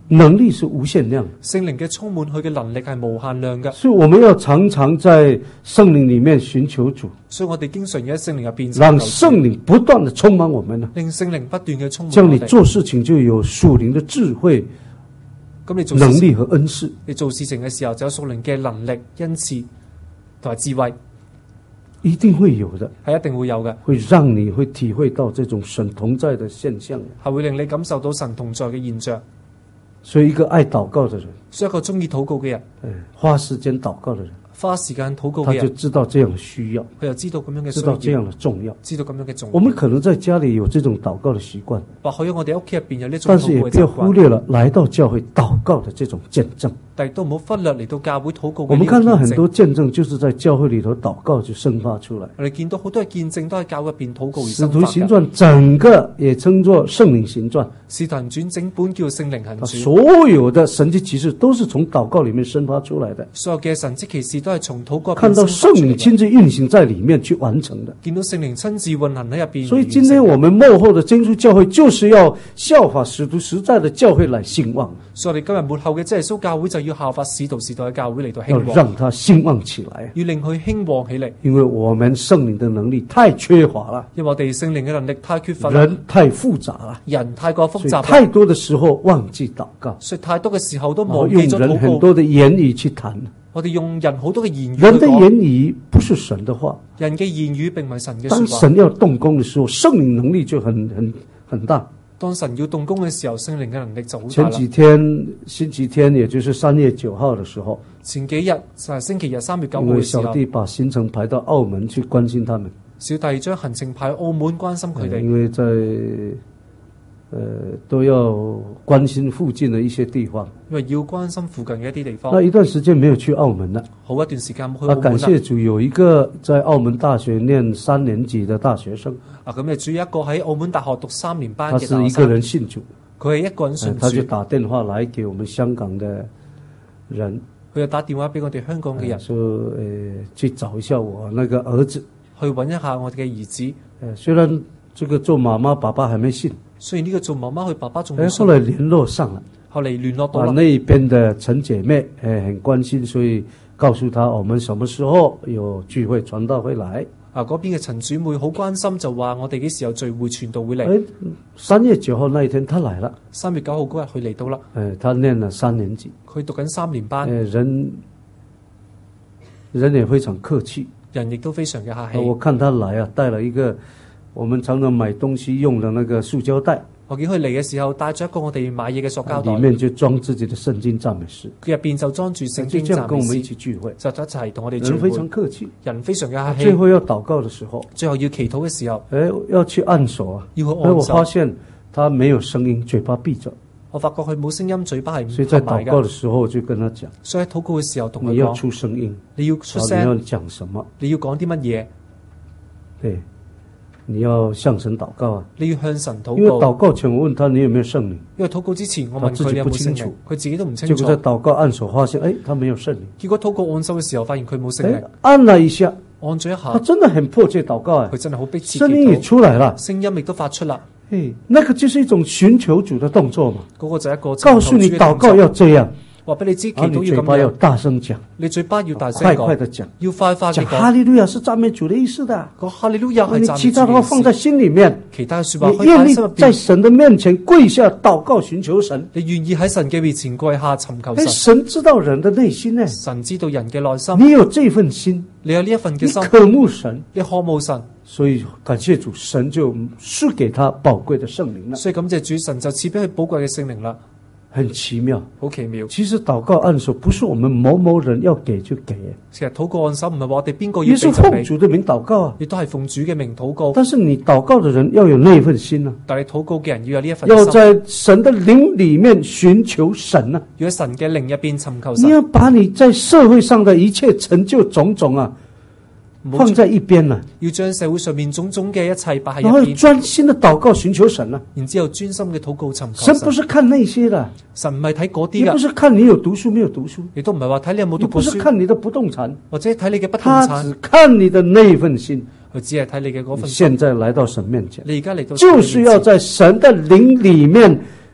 能力是無限量， 聖靈嘅充滿，佢嘅能力係無限量嘅。 所以我們要常常在聖靈裡面尋求主， 所以我哋經常要喺聖靈入邊， 讓聖靈不斷地充滿我們呢， 令聖靈不斷嘅充滿這樣你做事情就有屬靈的智慧、 咁你做能力和恩賜。 你做事情嘅時候就有屬靈嘅能力、恩賜同埋智慧， 一定會有的， 係一定會有嘅， 會讓你會體會到這種神同在的現象， 係會令你感受到神同在嘅現象。 所以一個愛禱告的人， 所以一個中意禱告嘅人， 花時間禱告的人， 花時間禱告他就嘅人， 知道這樣的需要， 佢就知道咁樣嘅知道這需要， 樣的重要。 知道咁樣嘅重要。 我們可能在家裡有這種禱告的習慣， 或許我哋屋企入邊有呢種但是禱也不要告嘅習慣， 忽略了來到教會禱告的這種見證。 但係都唔好忽略嚟到教會禱告嘅我們呢個看到很見證。 多見證就是在教會裡頭禱告就生發出來。 我哋見到好多嘅見證都喺教會入邊禱告而使生發嘅。 徒行傳整個也稱作聖靈行傳， 使徒行傳整本叫聖靈行它傳， 所有的神蹟奇事都是從禱告裡面生發出來的。 所有嘅神蹟奇事都係從禱告入邊看到聖靈生發出嚟嘅。 親自運行在裡面去完成的。 見到聖靈親自運行喺入邊。 所以今天我們末後的真主教會就是要效法使徒時代的教會來興旺， 所以我哋今日末後嘅真耶穌教會就要效法使徒時代嘅教會嚟到要興旺， 讓它興旺起來。 要令佢興旺起嚟。 因為我們聖靈的能力太缺乏了， 因為我哋聖靈嘅能力太缺乏啦， 人太複雜了， 人太過複所以雜啦， 太多的時候忘記禱告， 所以太多嘅時候都然後用忘記咗人很禱告。 多的言語去談。 我哋用人好多嘅言語人的去講言語不是神的話， 人嘅言語並唔係神嘅當說話。 神要動工的時候，聖靈能力就很很很大。 當神要動工嘅時候，聖靈嘅能力就好大前啦。 幾天星期天，也就是三月九號的時候， 前幾日就係星期日三月九號因為嘅時候小，弟把行程排到澳門去關心他們， 小弟將行程派去澳門關心佢哋， 因為在呃都要關心附近的一些地方。 因為要關心附近嘅一啲地方。 那一段時間沒有去澳門了， 好一段時間冇去啊，感澳門啦。 謝主，有一個在澳門大學念三年級的大學生， 啊，咁誒，主要一個喺澳門大學讀三年班他嘅大學是一個人生， 信主， 佢係一個人信呃他就主， 打電話來給我們香港的人， 佢就打電話俾我哋香港嘅人， 說呃去找一下我那個兒子。 去揾一下我哋嘅兒子。 呃，雖然這個做媽媽爸爸還沒信， 雖然呢個做媽媽，佢爸爸仲哎， 未信， 後來聯絡上了， 後嚟聯絡到啊， 啦。 那邊的陳姐妹，呃，很關心，所以告訴他我們什麼時候有聚會傳道會來。 啊，嗰邊嘅陳主妹好關心，就話我哋幾時有聚會傳道會嚟。 哎，三月九號那一天他來了， 三月九號嗰日佢嚟到啦， 呃，他念了三年級， 佢讀緊三年班， 呃，人人也非常客氣。 人亦都非常嘅客氣。 我看他來啊，帶了一個我們常常買東西用的那個塑膠袋， 我見佢嚟嘅時候帶咗一個我哋買嘢嘅塑膠袋， 裡面就裝自己的聖經讚美詩， 佢入邊就裝住聖就經讚美這樣跟我們一起詩， 聚會， 就一齊同我哋聚人非常會。 客氣。 人非常嘅客最氣。 後要禱告的時候， 最後要祈禱嘅時候， 哎，要去按手啊，哎， 要去按我發手。 現他沒有聲音，嘴巴閉着， 我發覺佢冇聲音，嘴巴係所以在合埋禱告的㗎。 時候我就跟他講， 所以喺禱告嘅時候同佢你要講， 出聲音， 你要出然後你聲， 要講什麼？ 你要講啲乜嘢？ 對，你要向神禱告啊， 你要向神禱因為禱告。 告前我問他你有沒有聖靈， 因為禱告之前，我問他自己佢你有冇聖靈不清楚， 佢自己都唔清楚結果。在禱告按手發現，哎，他沒有聖靈， 結果禱告按手嘅時候，發現佢冇聖靈哎，，按了一下， 按咗一他下， 真的很迫切禱告啊佢，真係好迫切聲音也祈禱， 出來了， 聲音亦都發出啦。 哎，那個就是一種尋求主的動作嘛， 嗰個就係一個告訴你禱告要這樣， 話俾你知，祈然後禱要咁你嘴巴要樣， 大聲講， 你嘴巴要大聲快快講， 的講， 要快快嘅講哈講。 利路亞是讚美主的意思的。 個哈利路亞係你讚美其他的話放在主嘅意思， 心裏面， 其他嘅說話你可以擺願意喺心入邊。 在神的面前跪下禱告尋求神。 你願意喺神嘅面前跪下尋求哎， 神， 神知道人的內心呢， 神知道人嘅內心， 你有這份心， 你有呢一份你嘅心， 渴慕神， 你渴慕神， 所以感謝主，神就賜給他寶貴的聖靈了， 所以感謝主，神就賜俾佢寶貴嘅聖靈啦， 很奇妙。 好奇妙。 其實禱告按手不是我們某某人要給就給， 其實禱告按手唔係話我哋邊個要也是俾就俾， 奉主的名禱告啊。 亦都係奉主嘅名禱告。 但是你禱告的人要有那份心啊， 但係禱告嘅人要有呢一份要心， 在神的靈裏面尋求神啊。 要喺神嘅靈入邊尋求你神， 要把你在社會上的一切成就種種啊， 唔好放在一邊啊， 要將社會上面種種嘅一切擺喺然後入邊， 專心的禱告尋求神啊。 然之後專心嘅禱告尋求神不神。 是看那些的， 神唔係睇嗰啲也不噶， 是看你有讀書沒有讀書， 亦都唔係話睇你有冇也不是讀過書， 看你的不動產， 或者睇你嘅不動他產， 只看你的那份心。 佢只係睇你嘅嗰你份心。 現在來到神面前， 你而家嚟到神就是要在神的靈裏面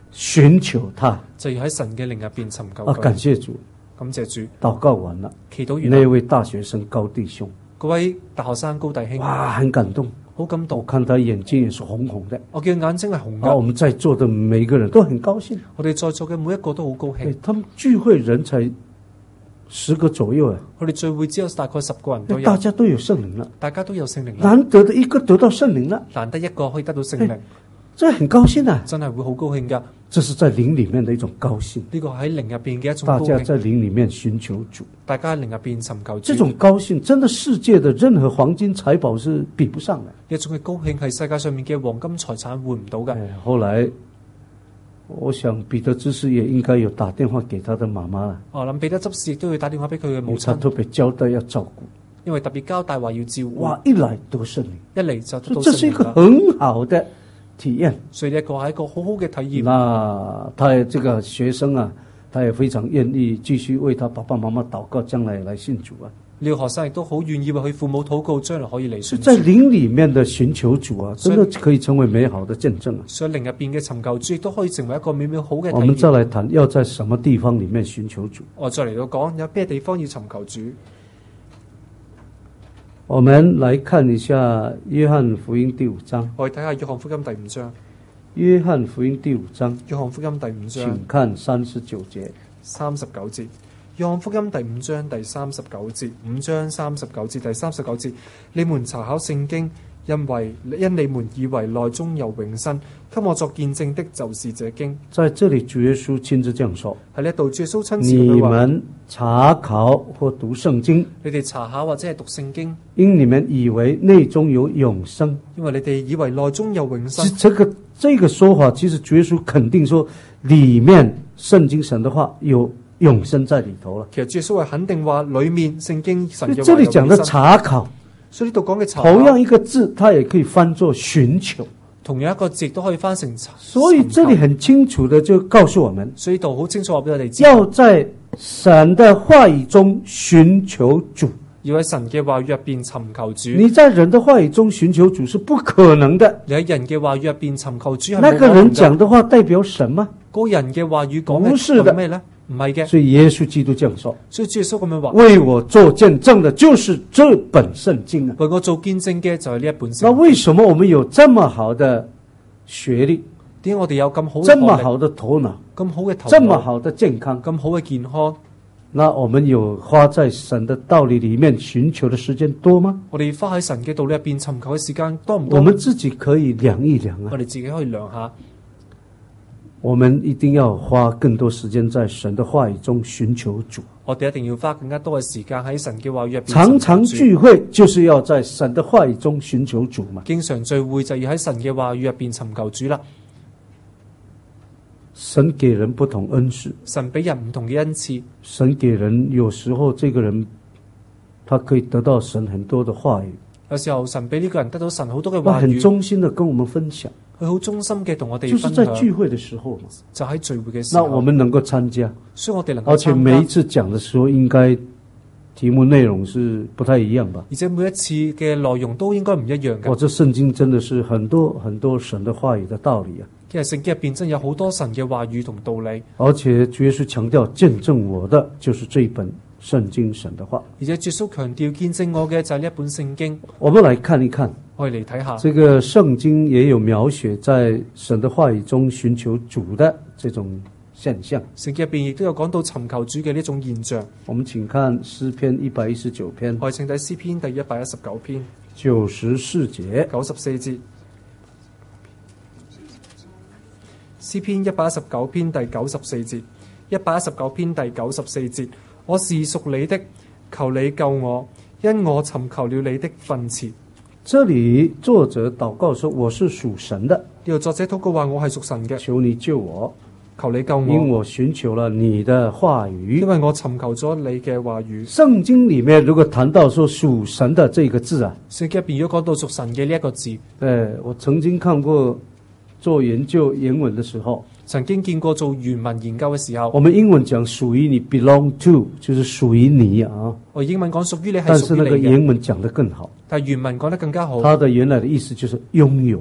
尋求他。 就要喺神嘅靈入邊尋求啊， 佢。 感謝主， 感謝主， 禱告完了， 祈禱完那啦。 位大學生高弟兄， 嗰位大學生高弟兄， 哇，很感動。我好感動。 看他眼睛也是紅紅的。 我見眼睛係紅啊，我㗎。 們在座的每一個人都很高興。 我哋在座嘅每一個都好高興哎。他們聚會人才十個左右啊， 我哋聚會只有大概十個人都有， 大家都有聖靈了， 大家都有聖靈啦。 難得的一個得到聖靈了， 難得一個可以得到聖靈， 這很高興啊！ 真係會好高興㗎。 這是在靈裏面的一種高興。 呢個喺靈入邊嘅一種高興。 大家在靈裏面尋求主， 大家喺靈入邊尋求主。 這種高興真的世界的任何黃金財寶是比不上的。 呢一種嘅高興係世界上面嘅黃金財產換唔到㗎。 哎，後來我想彼得執事也應該有打電話給他的媽媽了， 我諗彼得執事亦都要打電話俾佢嘅母親， 他特別交代要照顧。 因為特別交代話要照顧。 哇，一來得聖靈， 一嚟就得到這是一個聖靈啦。 很好的體驗。 所以呢一個係一個好好嘅體驗。 那他也這個學生啊，他也非常願意繼續為他爸爸媽媽禱告，將來來信主啊。 呢個學生亦都好願意為佢父母禱告，將來可以嚟信主。 在靈裏面的尋求主啊，真的可以成為美好的見證啊。 所以靈入邊嘅尋求主亦都可以成為一個美妙好嘅體驗。 我們再來談，要在什麼地方裏面尋求主？ 我再嚟到講有咩地方要尋求主。 我們來看一下約翰福音第五章。 我哋睇下約翰福音第五章。 約翰福音第五章， 約翰福音第五章， 請看三十九節。 三十九節。約翰福音第五章第三十九節，五章三十九節第三十九節，你們查考聖經，因為因你們以為內中有永生，給我作見證的，就是這經。 在這裏，主耶穌親自這樣說： 喺呢度，主耶穌親自你咁樣話： 們查考或讀聖經， 你哋查考或者係讀聖經， 因你們以為內中有永生。 因為你哋以為內中有永生。 這個這個說法，其實主耶穌肯定說，裏面聖經神的話有永生在裏頭了。 其實主耶穌係肯定話，裏面聖經神嘅話這裏講的有永生。 查考， 所以呢度講嘅查考， 同樣一個字，它也可以翻作尋求。 同樣一個字都可以翻成查。 所以這裏很清楚的就告訴我們， 所以呢度好清楚話俾我哋知， 要在神的話語中尋求主。 要喺神嘅話語入邊尋求主。 你在人的話語中尋求主是不可能的。 你喺人嘅話語入邊尋求主係那個人冇可能嘅。 講的話代表什麼？ 嗰人嘅話語講不是的係咩咧？唔係嘅。 所以耶穌基督這樣說， 所以主耶穌咁樣話， 為我做見證的就是這本聖經啊。 為我做見證嘅就係呢一本聖經。 那為什麼我們有這麼好的學歷， 點解我哋有咁好嘅這麼學歷好的頭腦， 咁好嘅頭腦這麼好的健康？ 咁好嘅健康？ 那我們有花在神的道理裏面尋求的時間多嗎？ 我哋花喺神嘅道理入邊尋求嘅時間多唔多？ 我們自己可以量一量啊我。哋自己可以量下。 我們一定要花更多時間在神的話語中尋求主。 我哋一定要花更加多嘅時間喺神嘅話語入邊。 常常聚會就是要在神的話語中尋求主嘛。 經常聚會就要喺神嘅話語入邊尋求主啦。 神給人不同恩賜， 神俾人唔同嘅恩賜， 神給人有時候這個人，他可以得到神很多的話語， 有時候神俾呢個人得到神好多嘅他很話語， 忠心的跟我們分享， 佢好忠心嘅同我哋就是分享。 在聚會的時候嘛。 就喺聚會嘅時那候， 我們能夠參加， 所以我哋能夠而且參加， 每一次講的時候，應該題目內容是不太一樣吧？ 而且每一次嘅內容都應該唔一樣哇， 嘅。 這聖經真的是很多很多神的話語的道理啊！ 其實聖經入邊真有好多神嘅話語同道理， 而且主耶穌強調見證我的就是這一本聖經神的話。 而且耶穌強調見證我嘅就係呢一本聖經。 我們來看一看， 我哋嚟睇下， 這個聖經也有描寫在神的話語中尋求主的這種現象。 聖經入邊亦都有講到尋求主嘅呢種現象。 我們請看詩篇一百一十九篇我哋請睇詩篇第一百一十九篇九十四節。 九十四節。詩篇一百一十九篇第九十四節，一百一十九篇第九十四節，我是屬你的，求你救我，因我尋求了你的訓詞。 這裡作者禱告說：我是屬神的， 呢個作者禱告話：我係屬神嘅， 求你救我， 求你救我， 因我尋求了你的話語。 因為我尋求咗你嘅話語。 聖經裡面如果談到說屬神的這個字啊， 聖經入邊如果講到屬神嘅呢一個字， 誒，我曾經看過做研究原文的時候， 曾經見過做原文研究嘅時候， 我們英文講屬於你 belong to，就是屬於你啊。 我英文講屬於你係但是那個屬於你嘅， 原文講得更好， 但係原文講得更加好。 它的原來的意思就是擁有，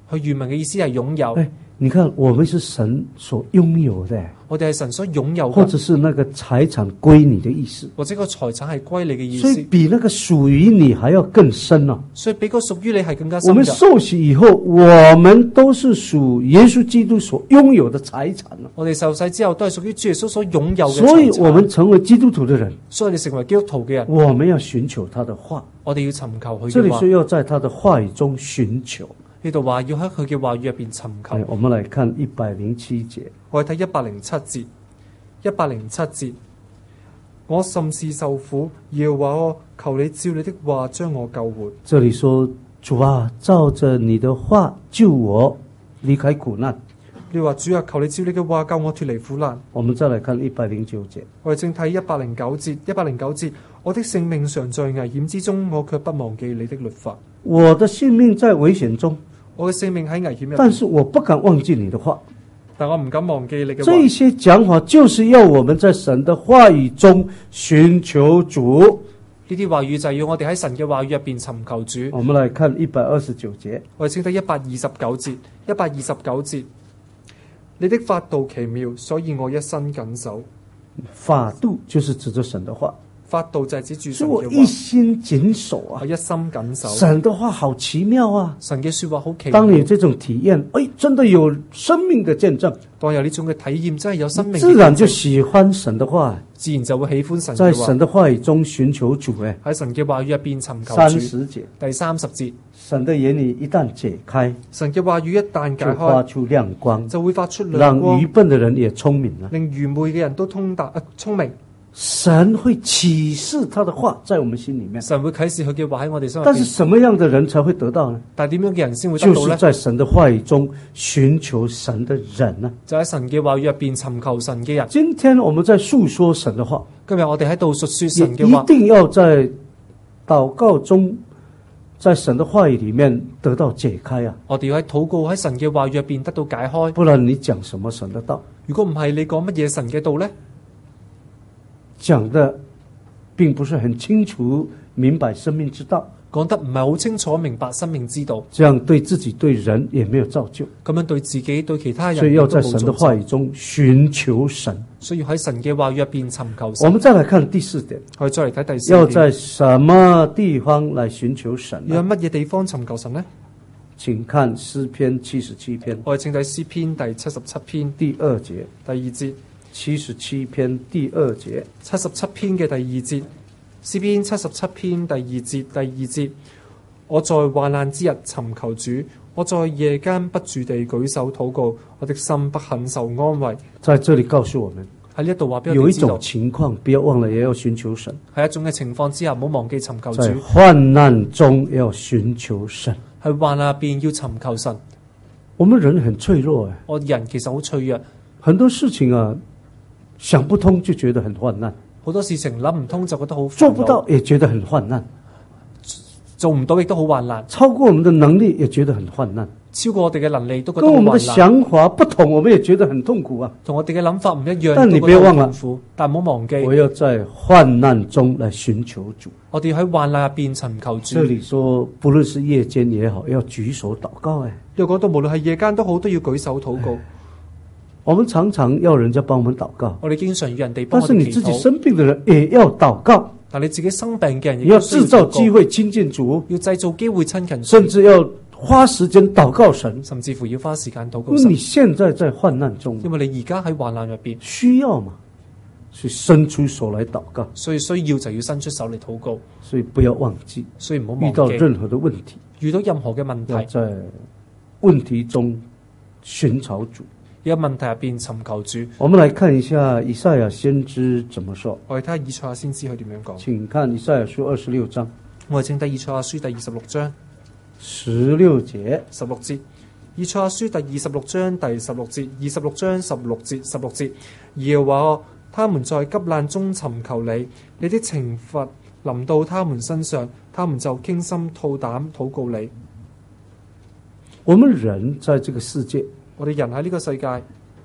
佢原文嘅意思係擁有。 哎，你看，我們是神所擁有的， 我哋係神所擁有嘅， 或者是那個財產歸你的意思， 或者個財產係歸你嘅意所以思， 比那個屬於你還要更深啊。 所以比個屬於你係更加我們深入。 受洗以後，我們都是屬耶穌基督所擁有的財產啊。 我哋受洗之後都係屬於主耶穌所擁有嘅所以財產， 我們成為基督徒的人， 所以我哋成為基督徒嘅人， 我們要尋求他的話。 我哋要尋求佢這裏嘅話。 說要在他的話語中尋求。 呢度話要喺佢嘅話語入邊尋求。 哎，我們來看一百零七節。 我哋睇一百零七節，一百零七節，我甚是受苦，耶和華我求你照你的話將我救活。 這裏說，主啊，照着你的話救我離開苦難。 你話主啊，求你照你嘅話救我脫離苦難。 我們再來看一百零九節。 我哋正睇一百零九節，一百零九節，我的性命常在危險之中，我卻不忘記你的律法。 我的性命在危險中， 我嘅性命喺危險入邊， 但是我不敢忘記你的話。 但我唔敢忘記你嘅話。 這些講法就是要我們在神的話語中尋求主。 呢啲話語就係要我哋喺神嘅話語入邊尋求主。 我們來看一百二十九節。 我哋正睇一百二十九節，一百二十九節，你的法度奇妙，所以我一生謹守。 法度就是指着神的話， 法度就係指住所以我神嘅話， 一心謹守啊我。一心謹守。 神的話好奇妙啊！ 神嘅說話好奇妙。 當你有這種體驗，哎，真的有生命的見證， 當有呢種嘅體驗，真係有生命嘅自然就見證， 喜歡神的話， 自然就會喜歡神在嘅話。 神的話語中尋求主。哎， 喺神嘅話語入邊尋求主。 三十節， 第三十節， 神的言語一旦解開， 神嘅話語一旦解就發開， 出亮光， 就會發出亮讓光愚，笨的人也聰明了。 令愚昧嘅人都通達啊聰明。 神會啟示他的話在我們心裏面， 神會啟示佢嘅話喺我哋心入但是邊。 什麼樣的人才會得到呢？ 但係點樣嘅人先會得就是到呢？ 在神的話語中尋求神的人呢。 就喺神嘅話語入邊尋求神嘅人。 今天我們在述說神的話， 今日我哋喺度述說也神嘅話， 一定要在禱告中，在神的話語裏面得到解開啊！ 我哋要喺禱告喺神嘅話語入邊得到解開。 不然你講什麼神的道， 如果唔係，你講乜嘢神嘅道呢？ 講的並不是很清楚明白生命之道， 講得唔係好清楚明白生命之道， 這樣對自己對人也沒有造就， 咁樣對自己對其他人所以要在都冇造就神的話語中尋求神。 需要喺神嘅話語入邊尋求我神。 們再來看第四點， 我哋再嚟睇第四點， 要在什麼地方來尋求神呢？ 要喺乜嘢地方尋求神呢？ 請看詩篇七十七篇我哋正睇詩篇第七十七篇第二節， 第二節， 七十七篇第二節， 七十七篇嘅第二節，詩篇七十七篇第二節，第二節，我在患難之日尋求主，我在夜間不住地舉手禱告，我的心不肯受安慰。 在這裏告訴我們， 喺呢一度話俾我有一哋知道種，情況不要忘了，也要尋求神。 喺一種嘅情況之下，唔好忘記尋求在主。 患難中要尋求神。 喺患難入邊要尋求神。 我們人很脆弱啊， 我人其實好脆弱， 很多事情啊想不通就覺得很患難， 好多事情諗唔通就覺得好煩惱， 做不到也覺得很患難， 做唔到亦都好患難， 超過我們的能力也覺得很患難， 超過我哋嘅能力都覺得跟我們的好患難。 想法不同，我們也覺得很痛苦啊。 同我哋嘅諗法唔一樣， 但你都覺得好別忘了痛苦。但唔好忘記， 我要在患難中來尋求主。 我哋喺患難入邊尋求主。 這裏說，不論是夜間也好，要舉手禱告。哎， 又講到無論係夜間都好，都要舉手禱告。 我們常常要人家幫我們禱告， 我哋經常要人哋幫但是你我哋祈禱， 自己生病的人也要禱告， 但你自己生病嘅人亦你要都需要製造禱告機會親近主， 要製造機會親近主， 甚至要花時間禱告神。 甚至乎要花時間禱告因為你神。 現在在患難中， 因為你而家喺患難入邊， 需要嘛，所以伸出手來禱告。 所以需要就要伸出手嚟禱告， 所以不要忘記， 所以唔好遇到忘記。 任何的問題， 遇到任何嘅問題， 要在問題中尋找主。 有問題入邊尋求主。 我們來看一下以賽亞先知怎麼說。 我哋睇下以賽亞先知佢點樣講。 請看以賽亞書二十六章我哋正睇以賽亞書第二十六章十六節。 十六節。以賽亞書第二十六章第十六節，二十六章十六節，十六節。耶和華，他們在急難中尋求你，你的懲罰臨到他們身上，他們就傾心吐膽禱告你。 我們人在這個世界， 我哋人喺呢個世界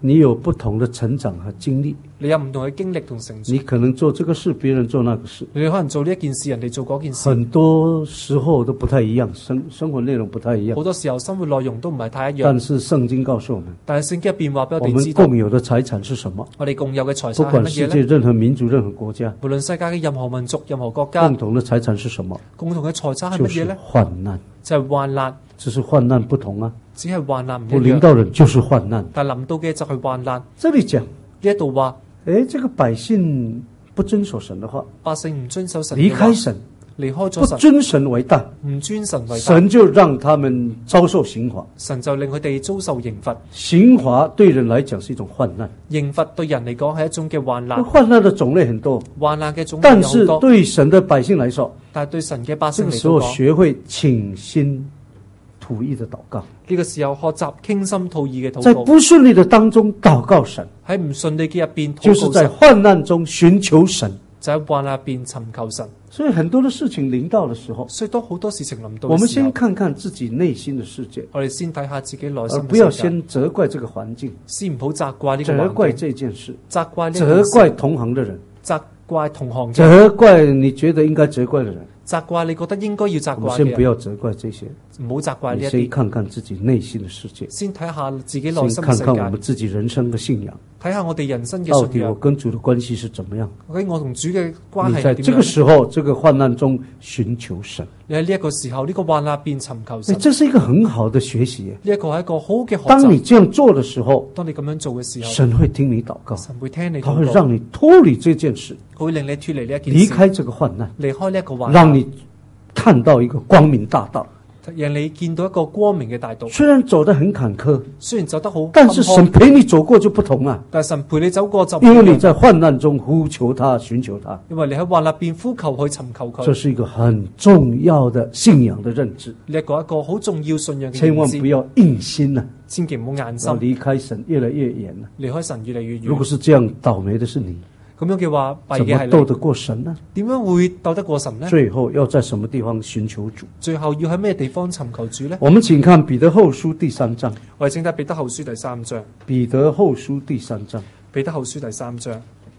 你有不同的成長和經歷， 你有唔同嘅經歷同成長。 你可能做這個事，別人做那個事， 你可能做呢一件事，人哋做嗰件事。 很多時候都不太一樣，生生活內容不太一樣。 好多時候生活內容都唔係太一樣。 但是聖經告訴我們， 但係聖經入邊話俾我我哋知道， 們共有的財產是什麼？ 我哋共有嘅財不管產係乜嘢呢？ 世界任何民族、任何國家， 無論世界嘅任何民族、任何國家， 共同的財產是什麼？ 共同嘅財產係就是乜嘢呢？ 患難， 就係患難， 只是患難不同啊。 只係患難唔一我領樣。 導人就是患難。 但係臨到嘅就係患難。 這裡講， 呢一度話誒，這個百姓不遵守神的話， 百姓唔遵守神離嘅話， 開神， 離開咗神， 不尊神為大， 唔尊神為大， 神就讓他們遭受刑罰。 神就令佢哋遭受刑罰。 刑罰對人來講是一種患難， 刑罰對人嚟講係一種嘅患難， 患難的種類很多， 患難嘅種類但是有好多。 對神的百姓來說， 但係對神嘅百這個姓嚟時候講， 學會傾心吐意的禱告， 呢個時候學習傾心吐意嘅在禱告， 不順利的當中禱告神， 喺唔順利嘅入邊就是在禱告神， 患難中尋求神。 就喺患難入邊尋求神。 所以很多的事情臨到的時候， 所以當好多事情臨到我們嘅時候先，看看自己內心的世界， 我哋先睇下自己內心而不要嘅世界， 先責怪這個環境， 先唔好責怪呢個責怪環境， 這件事， 責怪呢件事責怪同行的人， 責怪同行嘅， 責怪你覺得應該責怪的人。 責怪你覺得應該要責我們怪嘅人， 先不要責怪這些， 唔好責怪呢你先一啲， 看看自己內心的世界， 先睇下自己內心嘅世先看看我們界， 自己人生的信仰， 睇下我哋人生嘅到底我信仰， 跟主的關係是怎麼樣？ 究竟我同主嘅關係係點你在這個樣？ 時候，這個患難中尋求神， 你喺呢一個時候，呢、這個患難入邊尋求哎， 神， 這是一個很好的學習。 呢一個係一個好嘅學當你習。 這樣做的時候， 當你咁樣做嘅時候， 神會聽你禱告， 神會聽你他禱告， 會讓你脫離這件事， 佢會令你脱離呢一件事， 離開這個患難， 離開呢一個患難， 讓你看到一個光明大道。 讓你見到一個光明嘅大道。 雖然走得很坎坷， 雖然走得好坎坷， 但是神陪你走過就不同啊， 但係神陪你走過就唔因為一樣你在患難中呼求他，尋求他， 因為你喺患難入邊呼求去尋求佢。 這是一個很重要的信仰的認知， 呢一個一個好重要信仰嘅千萬認知， 不要硬心啊， 千祈唔好硬然後心， 離開神越來越遠了。 離開神越嚟越遠。 如果是這樣，倒霉的是你， 咁樣嘅話，弊怎嘅係你， 麼鬥得過神呢？ 點樣會鬥得過神呢？ 最後要在什麼地方尋求主？ 最後要喺咩地方尋求主呢？ 我們請看彼得後書第三章， 我哋請睇彼得後書第三章。 彼得後書第三章彼得後書第三章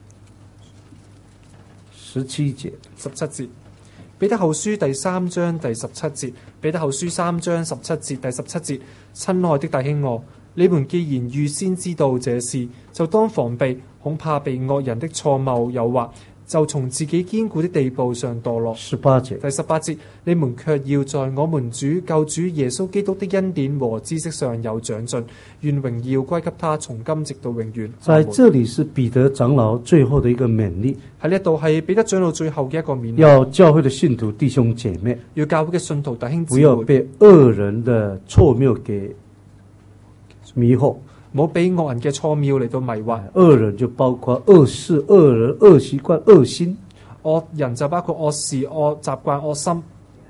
十七節， 十七節。彼得後書第三章第十七節。彼得後書三章十七節第十七節。親愛的弟兄我，你們既然預先知道這事，就當防備，恐怕被惡人的錯謬誘惑，就從自己堅固的地步上墮落。 十八節， 第十八節，你們卻要在我們主救主耶穌基督的恩典和知識上有長進，願榮耀歸給他，從今直到永遠。 在這裡是彼得長老最後的一個勉勵， 喺呢一度係彼得長老最後嘅一個勉勵， 要教會的信徒弟兄姐妹， 要教會嘅信徒弟兄不姊妹， 要被惡人的錯謬給迷惑。 唔好俾惡人嘅錯謬嚟到迷惑。 惡人就包括惡事、惡人、惡習慣、惡心。 惡人就包括惡事、惡習慣、惡心。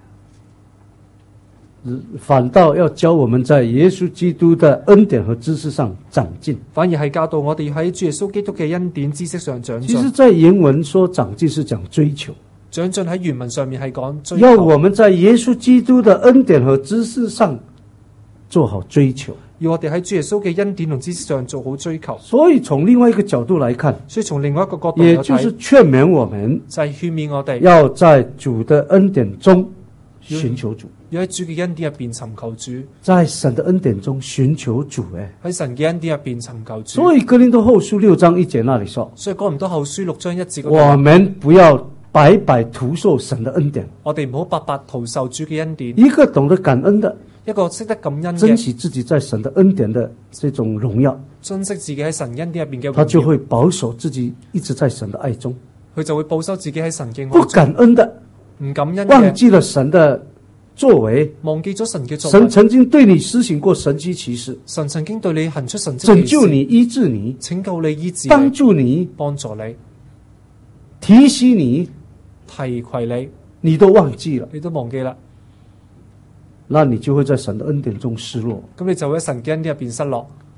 反倒要教我們在耶穌基督的恩典和知識上長進。 反而係教導我哋喺主耶穌基督嘅恩典知識上長進。 其實，在原文說長進是講追求， 長進喺原文上面係講追要求， 我們在耶穌基督的恩典和知識上做好追求。 要我哋喺主耶穌嘅恩典同知識上做好追求。 所以從另外一個角度來看， 所以從另外一個角度嚟也就是睇， 勸勉我們就係勸勉我哋要在主的恩典中尋求主， 要喺主嘅恩典入邊尋求主， 在神的恩典中尋求主。誒， 喺神嘅恩典入邊尋求主。 所以哥林多後書六章一節那裡說， 所以哥林多後書六章一節嗰度， 我們不要白白徒受神的恩典。 我哋唔好白白徒受主嘅恩典。 一個懂得感恩的， 一個識得感恩珍嘅， 惜自己在神的恩典的這種榮耀， 珍惜自己喺神恩典入邊嘅他就榮耀， 會保守自己一直在神的愛中。 佢就會保守自己喺神嘅不愛中。 感恩的， 唔感恩忘嘅， 記了神的作為， 忘記咗神嘅作神為。 曾經對你施行過神蹟奇事， 神曾經對你行出神蹟奇事， 拯救你、醫治你、 拯救你、醫治幫你、 助你、 幫助你、 提醒你， 提攜你， 你都忘記了， 你都忘記啦。 那你就會在神的恩典中失落。 咁你就會喺神嘅恩典入邊失落。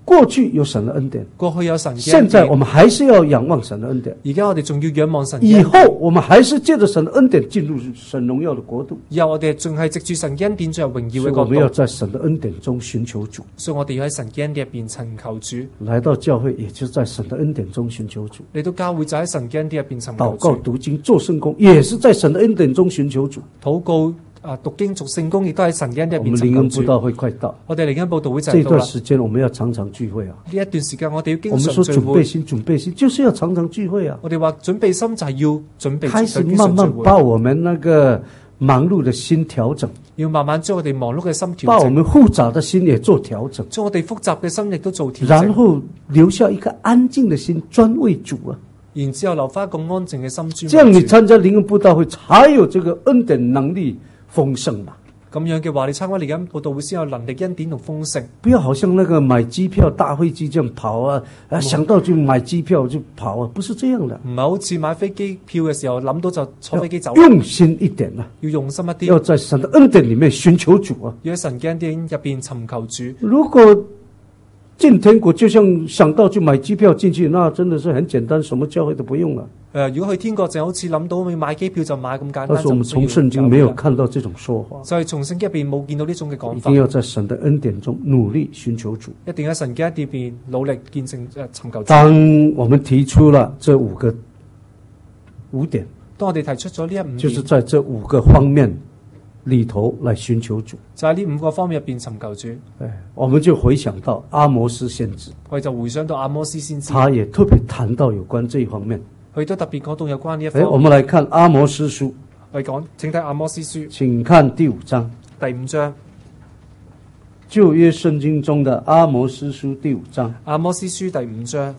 过去有神的恩典， 過去有神嘅现恩典， 在我們還是要仰望神的恩典， 而家我哋仲要仰望神嘅以恩典。 後我們還是借着神的恩典進入神榮耀的國度。 以後我哋仲係藉住神嘅恩典進入榮耀嘅國所以我們要度， 在神的恩典中尋求主， 所以我哋要喺神嘅恩典入邊尋求主。 來到教會也就是在神的恩典中尋求主， 嚟到教會就喺神嘅恩典入邊尋禱告、 求主。 讀經、做聖工也是在神的恩典中尋求主。 禱告啊，讀經讀聖工亦都喺神嘅恩典我入邊尋們靈恩布求主。 道會快到， 我哋靈恩佈道會就這嚟到啦。 段時間我們要常常聚會啊。 呢一段時間我哋要經我們說常聚會。 準備心，準備心就是要常常聚會啊。 我哋話準備心就係要準備開始經慢慢常聚會， 把我們那個忙碌的心調整， 要慢慢將我哋忙碌嘅心把我調整， 們複雜的心也做調整， 將我哋複雜嘅心亦都做調整， 然後留下一個安靜的心專為主啊。 然之後留翻一個安靜嘅心專這樣你為主。 參加靈恩布道會才有這個恩典能力豐盛嘛。 咁樣嘅話，你參加靈恩佈道會先有能力、恩典同豐盛。 不要好像那個買機票大飛機這樣跑啊，啊想到就買機票就跑啊，不是這樣的。 唔係好似買飛機票嘅時候諗到就坐飛機走， 用心一點啊， 要用心一啲， 要在神的恩典裡面尋求主啊。 要喺神嘅恩典入邊尋求主。 如果進天國就像想到就買機票進去，那真的是很簡單，什麼教會都不用了。 誒、呃，如果去天國就好似諗到買機票就買咁簡單， 但是我們從聖經沒有看到這種說法， 就係從聖經入邊冇見到呢種嘅講法。 一定要在神的恩典中努力尋求主。 一定喺神嘅恩典入邊努力見證誒尋求主。 當我們提出了這五個五點， 當我哋提出咗呢一五點， 就是在這五個方面裏頭來尋求主。 就喺呢五個方面入邊尋求主。 哎，我們就回想到阿摩斯先知， 我哋就回想到阿摩斯先知， 他也特別談到有關這一方面。 佢都特別講到有關呢一哎， 方面。 我們來看阿摩斯書， 我哋講，請睇阿摩斯書請看第五章， 第五章， 舊約聖經中的阿摩斯書第五章阿摩斯書第五章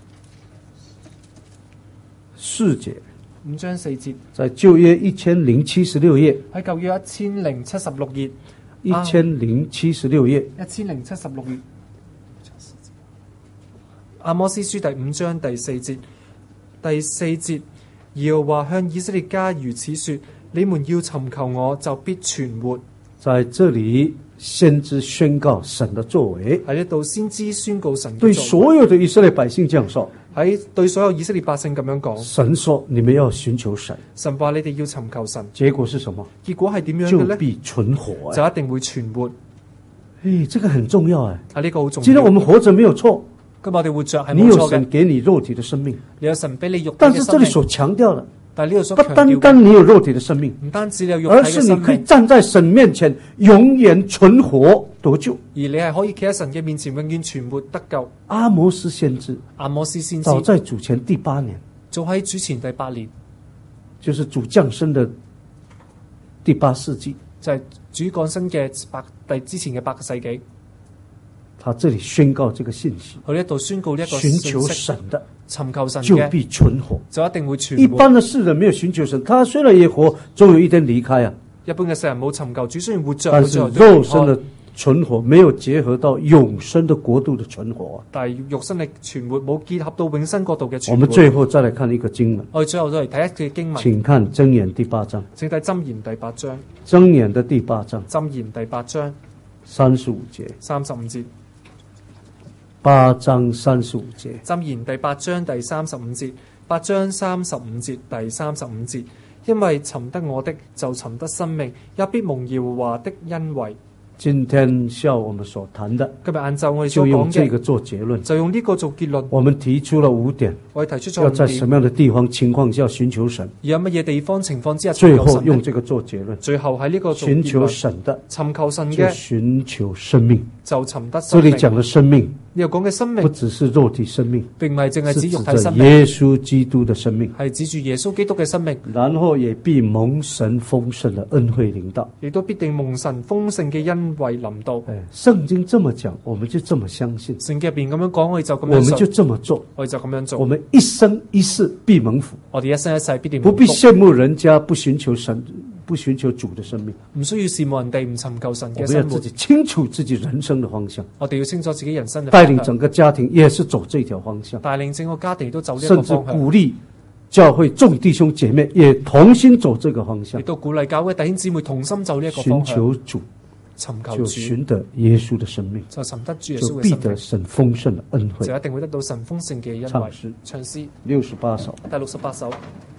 四節， 五章四節， 在舊約一千零七十六頁， 喺舊約一千零七十六頁， 一千零七十六頁， 一千零七十六頁，阿摩斯書第五章第四節，第四節，耶和華向以色列家如此說：你們要尋求我，就必存活。 在這裏先知宣告神的作為， 喺呢度先知宣告神嘅對作為所有的以色列百姓這樣說。 喺對所有以色列百姓咁樣講， 神說你們要尋求神， 神話你哋要尋求神， 結果是什麼？ 結果係點樣就嘅呢？ 必存活。 就一定會存活。 哎，這個很重要哎。 啊，呢個好重要。 既然我們活着沒有錯， 今日我哋活着係你有冇錯嘅， 神給你肉體的生命， 你有神俾你肉體但嘅生命。 是這裏所強調的， 但係呢度所不單強調嘅， 單你有肉體的生命， 唔單止你有肉而體嘅生是你可以命， 站在神面前永遠存活得救。 而你係可以企喺神嘅面前，永遠存活得救。 阿摩斯先知阿摩斯先知早在主前第八年， 早喺主前第八年， 就是主降生的第八世紀， 就係、是、主降生嘅八第之前嘅八個世紀， 他這裏宣告這個信息： 佢呢一度宣告呢一個尋求信息， 神的尋求神就嘅必存活。 就一定會存一活。 般的世人沒有尋求神，他雖然也活，終有一天離開啊。 一般嘅世人冇尋求主，雖然活着， 但是佢最後都離開肉身的存活沒有結合到永生的國度的存活啊。 但係肉身力存活冇結合到永生國度嘅我存活。 們最後再來看一個經文， 我哋最後再嚟睇一句經文， 請看箴言第八章， 請睇箴言第八章， 箴言的第八章箴言第八章三十五節， 三十五節， 八章三十五節， 箴言第八章第三十五節，八章三十五節第三十五節，因為尋得我的就尋得生命，也必蒙耶和華的恩惠。 今天下午我們所談的， 今日晏晝我哋所就用講嘅， 這個做結論。 就用呢個做結論。 我們提出了五點， 我哋提出咗五點， 要在什麼樣的地方情況下尋求神， 而有乜嘢地方情況之下最後尋求神呢？ 用這個做結論。 最後喺呢個做尋求結論， 神的尋求神就嘅尋求生命。 就尋得這生命。 裏講的生命呢度講嘅生命不只是肉體生命， 並唔係淨係是指指肉體着生命， 耶穌基督的生命， 係指住耶穌基督嘅生命， 然後也必蒙神豐盛的恩惠臨到。 亦都必定蒙神豐盛嘅恩惠臨到。 哎，聖經這麼講，我們就這麼相信， 聖經入邊咁樣講，我哋就咁樣我們就信， 這麼做， 我哋就咁樣我做。 們一生一世必蒙福， 我哋一生一世必定不必蒙福， 羨慕人家不尋求神、不尋求主的生命。 唔需要羨慕人哋唔尋求神我們要嘅生活自。己清楚自己人生的方向， 我哋要清楚自己人生嘅帶領方向， 整個家庭也是走這條方向， 帶領整個家庭都走呢一個甚至方向， 鼓勵教會眾弟兄姐妹也同心走這個方向亦，都鼓勵教會弟兄姊妹同心走呢一個尋方向， 求主， 尋求就主， 尋得耶穌的生命， 就尋得主耶就必穌嘅生命， 得神豐盛的恩惠。 就一定會得到神豐盛嘅恩惠。 唱詩唱詩六十八首。 第六十八首。